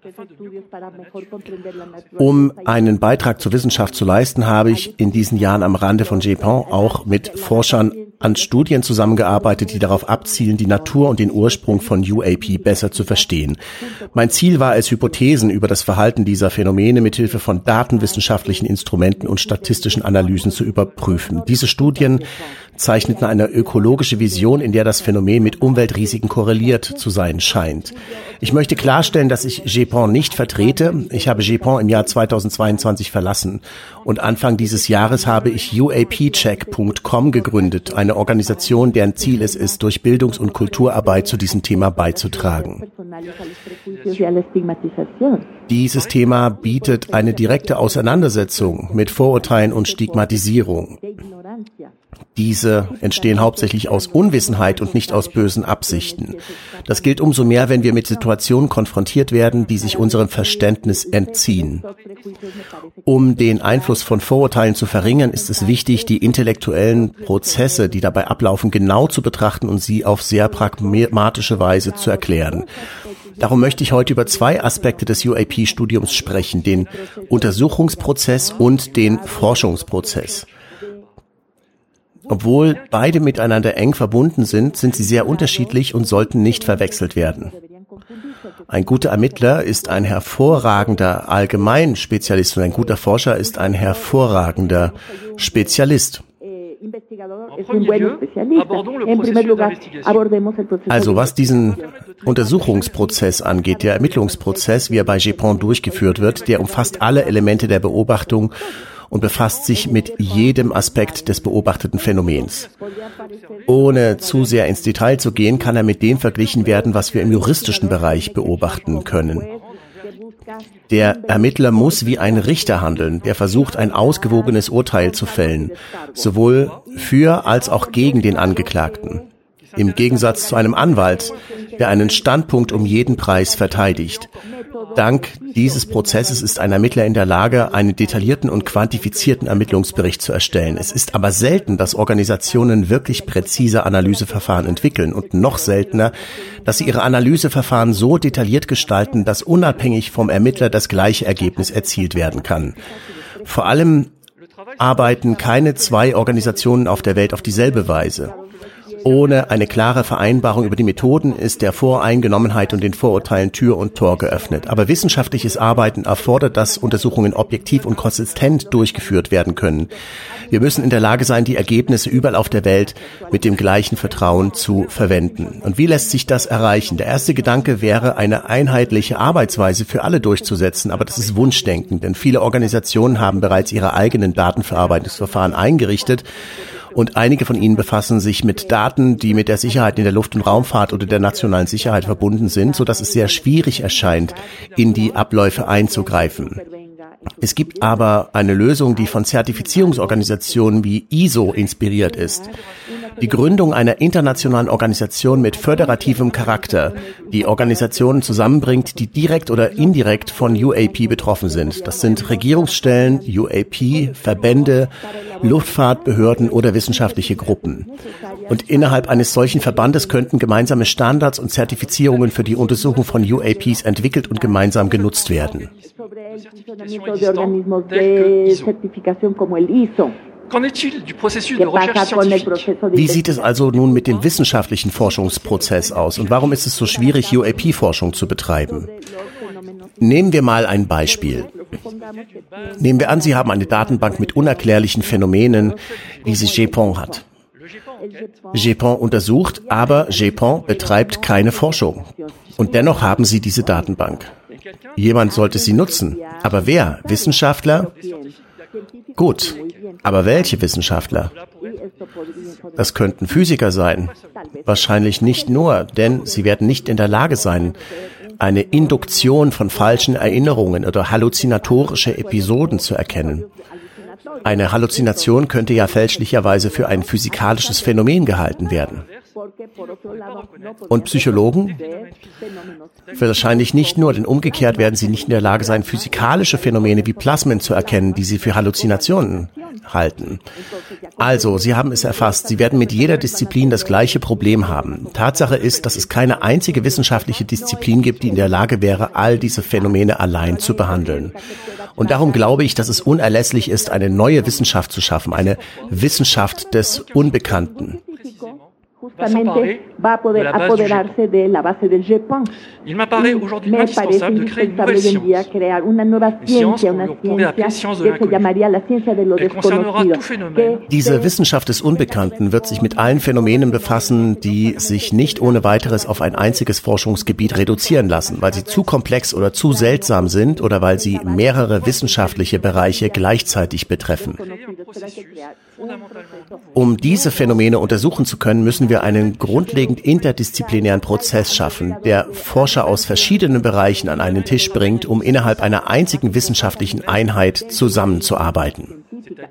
Um einen Beitrag zur Wissenschaft zu leisten, habe ich in diesen Jahren am Rande von GEPON auch mit Forschern an Studien zusammengearbeitet, die darauf abzielen, die Natur und den Ursprung von UAP besser zu verstehen. Mein Ziel war es, Hypothesen über das Verhalten dieser Phänomene mithilfe von datenwissenschaftlichen Instrumenten und statistischen Analysen zu überprüfen. Diese Studien zeichneten eine ökologische Vision, in der das Phänomen mit Umweltrisiken korreliert zu sein scheint. Ich möchte klarstellen, dass ich GEPON nicht vertrete. Ich habe GEPON im Jahr 2022 verlassen und Anfang dieses Jahres habe ich UAPcheck.com gegründet, eine Organisation, deren Ziel es ist, durch Bildungs- und Kulturarbeit zu diesem Thema beizutragen. Dieses Thema bietet eine direkte Auseinandersetzung mit Vorurteilen und Stigmatisierung. Diese entstehen hauptsächlich aus Unwissenheit und nicht aus bösen Absichten. Das gilt umso mehr, wenn wir mit Situationen konfrontiert werden, die sich unserem Verständnis entziehen. Um den Einfluss von Vorurteilen zu verringern, ist es wichtig, die intellektuellen Prozesse, die dabei ablaufen, genau zu betrachten und sie auf sehr pragmatische Weise zu erklären. Darum möchte ich heute über zwei Aspekte des UAP-Studiums sprechen, den Untersuchungsprozess und den Forschungsprozess. Obwohl beide miteinander eng verbunden sind, sind sie sehr unterschiedlich und sollten nicht verwechselt werden. Ein guter Ermittler ist ein hervorragender Allgemeinspezialist und ein guter Forscher ist ein hervorragender Spezialist. Also was diesen Untersuchungsprozess angeht, der Ermittlungsprozess, wie er bei GEPON durchgeführt wird, der umfasst alle Elemente der Beobachtung und befasst sich mit jedem Aspekt des beobachteten Phänomens. Ohne zu sehr ins Detail zu gehen, kann er mit dem verglichen werden, was wir im juristischen Bereich beobachten können. Der Ermittler muss wie ein Richter handeln, der versucht, ein ausgewogenes Urteil zu fällen, sowohl für als auch gegen den Angeklagten. Im Gegensatz zu einem Anwalt, der einen Standpunkt um jeden Preis verteidigt. Dank dieses Prozesses ist ein Ermittler in der Lage, einen detaillierten und quantifizierten Ermittlungsbericht zu erstellen. Es ist aber selten, dass Organisationen wirklich präzise Analyseverfahren entwickeln und noch seltener, dass sie ihre Analyseverfahren so detailliert gestalten, dass unabhängig vom Ermittler das gleiche Ergebnis erzielt werden kann. Vor allem arbeiten keine zwei Organisationen auf der Welt auf dieselbe Weise. Ohne eine klare Vereinbarung über die Methoden ist der Voreingenommenheit und den Vorurteilen Tür und Tor geöffnet. Aber wissenschaftliches Arbeiten erfordert, dass Untersuchungen objektiv und konsistent durchgeführt werden können. Wir müssen in der Lage sein, die Ergebnisse überall auf der Welt mit dem gleichen Vertrauen zu verwenden. Und wie lässt sich das erreichen? Der erste Gedanke wäre, eine einheitliche Arbeitsweise für alle durchzusetzen, aber das ist Wunschdenken, denn viele Organisationen haben bereits ihre eigenen Datenverarbeitungsverfahren eingerichtet. Und einige von ihnen befassen sich mit Daten, die mit der Sicherheit in der Luft- und Raumfahrt oder der nationalen Sicherheit verbunden sind, sodass es sehr schwierig erscheint, in die Abläufe einzugreifen. Es gibt aber eine Lösung, die von Zertifizierungsorganisationen wie ISO inspiriert ist. Die Gründung einer internationalen Organisation mit föderativem Charakter, die Organisationen zusammenbringt, die direkt oder indirekt von UAP betroffen sind. Das sind Regierungsstellen, UAP, Verbände, Luftfahrtbehörden oder wissenschaftliche Gruppen. Und innerhalb eines solchen Verbandes könnten gemeinsame Standards und Zertifizierungen für die Untersuchung von UAPs entwickelt und gemeinsam genutzt werden. Wie sieht es also nun mit dem wissenschaftlichen Forschungsprozess aus und warum ist es so schwierig, UAP-Forschung zu betreiben? Nehmen wir mal ein Beispiel. Nehmen wir an, Sie haben eine Datenbank mit unerklärlichen Phänomenen, wie sie GEPON hat. GEPON untersucht, aber GEPON betreibt keine Forschung. Und dennoch haben Sie diese Datenbank. Jemand sollte sie nutzen. Aber wer? Wissenschaftler? Gut. Aber welche Wissenschaftler? Das könnten Physiker sein. Wahrscheinlich nicht nur, denn sie werden nicht in der Lage sein, eine Induktion von falschen Erinnerungen oder halluzinatorische Episoden zu erkennen. Eine Halluzination könnte ja fälschlicherweise für ein physikalisches Phänomen gehalten werden. Und Psychologen? Wahrscheinlich nicht nur, denn umgekehrt werden sie nicht in der Lage sein, physikalische Phänomene wie Plasmen zu erkennen, die sie für Halluzinationen halten. Also, Sie haben es erfasst, Sie werden mit jeder Disziplin das gleiche Problem haben. Tatsache ist, dass es keine einzige wissenschaftliche Disziplin gibt, die in der Lage wäre, all diese Phänomene allein zu behandeln. Und darum glaube ich, dass es unerlässlich ist, eine neue Wissenschaft zu schaffen, eine Wissenschaft des Unbekannten. Va a poder apoderarse de la base del GEPON. Me parece indispensable hoy en día crear una nueva ciencia, una ciencia que se llamaría la ciencia de lo desconocido. Diese Wissenschaft des Unbekannten wird sich mit allen Phänomenen befassen, die sich nicht ohne weiteres auf ein einziges Forschungsgebiet reduzieren lassen, weil sie zu komplex oder zu seltsam sind oder weil sie mehrere wissenschaftliche Bereiche gleichzeitig betreffen. Um diese Phänomene untersuchen zu können, müssen wir einen grundlegend interdisziplinären Prozess schaffen, der Forscher aus verschiedenen Bereichen an einen Tisch bringt, um innerhalb einer einzigen wissenschaftlichen Einheit zusammenzuarbeiten.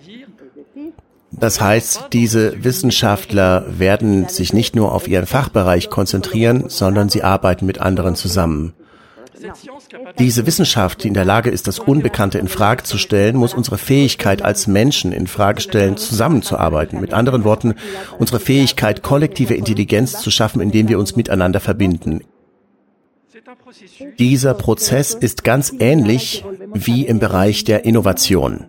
Das heißt, diese Wissenschaftler werden sich nicht nur auf ihren Fachbereich konzentrieren, sondern sie arbeiten mit anderen zusammen. Diese Wissenschaft, die in der Lage ist, das Unbekannte in Frage zu stellen, muss unsere Fähigkeit als Menschen in Frage stellen, zusammenzuarbeiten. Mit anderen Worten, unsere Fähigkeit, kollektive Intelligenz zu schaffen, indem wir uns miteinander verbinden. Dieser Prozess ist ganz ähnlich wie im Bereich der Innovation.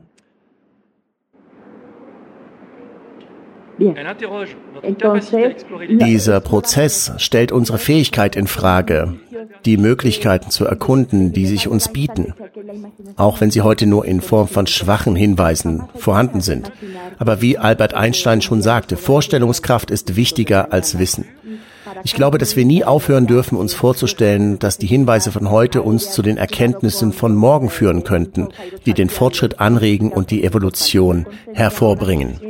Dieser Prozess stellt unsere Fähigkeit in Frage, die Möglichkeiten zu erkunden, die sich uns bieten, auch wenn sie heute nur in Form von schwachen Hinweisen vorhanden sind. Aber wie Albert Einstein schon sagte, Vorstellungskraft ist wichtiger als Wissen. Ich glaube, dass wir nie aufhören dürfen, uns vorzustellen, dass die Hinweise von heute uns zu den Erkenntnissen von morgen führen könnten, die den Fortschritt anregen und die Evolution hervorbringen.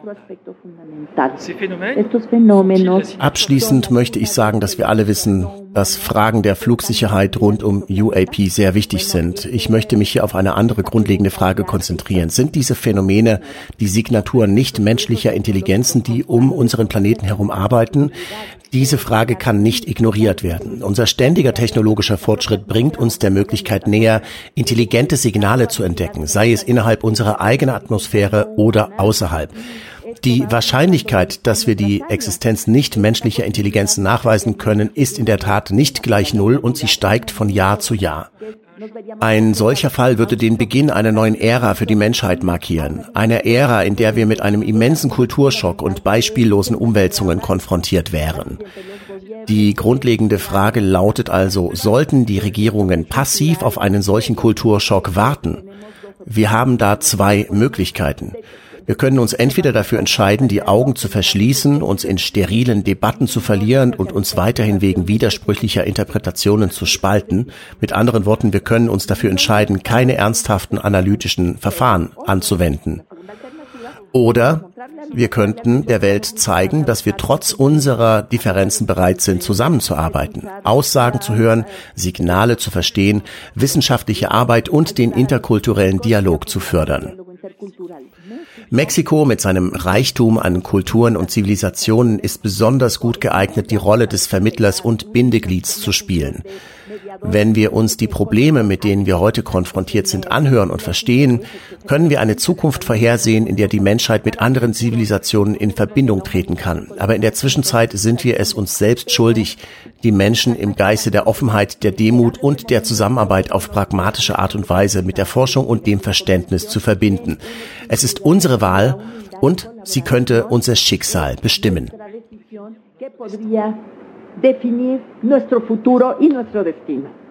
Abschließend möchte ich sagen, dass wir alle wissen, dass Fragen der Flugsicherheit rund um UAP sehr wichtig sind. Ich möchte mich hier auf eine andere grundlegende Frage konzentrieren. Sind diese Phänomene die Signatur nicht menschlicher Intelligenzen, die um unseren Planeten herum arbeiten? Diese Frage kann nicht ignoriert werden. Unser ständiger technologischer Fortschritt bringt uns der Möglichkeit näher, intelligente Signale zu entdecken, sei es innerhalb unserer eigenen Atmosphäre oder außerhalb. Die Wahrscheinlichkeit, dass wir die Existenz nicht menschlicher Intelligenzen nachweisen können, ist in der Tat nicht gleich null und sie steigt von Jahr zu Jahr. Ein solcher Fall würde den Beginn einer neuen Ära für die Menschheit markieren. Eine Ära, in der wir mit einem immensen Kulturschock und beispiellosen Umwälzungen konfrontiert wären. Die grundlegende Frage lautet also, sollten die Regierungen passiv auf einen solchen Kulturschock warten? Wir haben da zwei Möglichkeiten. Wir können uns entweder dafür entscheiden, die Augen zu verschließen, uns in sterilen Debatten zu verlieren und uns weiterhin wegen widersprüchlicher Interpretationen zu spalten. Mit anderen Worten, wir können uns dafür entscheiden, keine ernsthaften analytischen Verfahren anzuwenden. Oder wir könnten der Welt zeigen, dass wir trotz unserer Differenzen bereit sind, zusammenzuarbeiten, Aussagen zu hören, Signale zu verstehen, wissenschaftliche Arbeit und den interkulturellen Dialog zu fördern. Mexiko mit seinem Reichtum an Kulturen und Zivilisationen ist besonders gut geeignet, die Rolle des Vermittlers und Bindeglieds zu spielen. Wenn wir uns die Probleme, mit denen wir heute konfrontiert sind, anhören und verstehen, können wir eine Zukunft vorhersehen, in der die Menschheit mit anderen Zivilisationen in Verbindung treten kann. Aber in der Zwischenzeit sind wir es uns selbst schuldig, die Menschen im Geiste der Offenheit, der Demut und der Zusammenarbeit auf pragmatische Art und Weise mit der Forschung und dem Verständnis zu verbinden. Es ist unsere Wahl und sie könnte unser Schicksal bestimmen. Definir nuestro futuro y nuestro destino.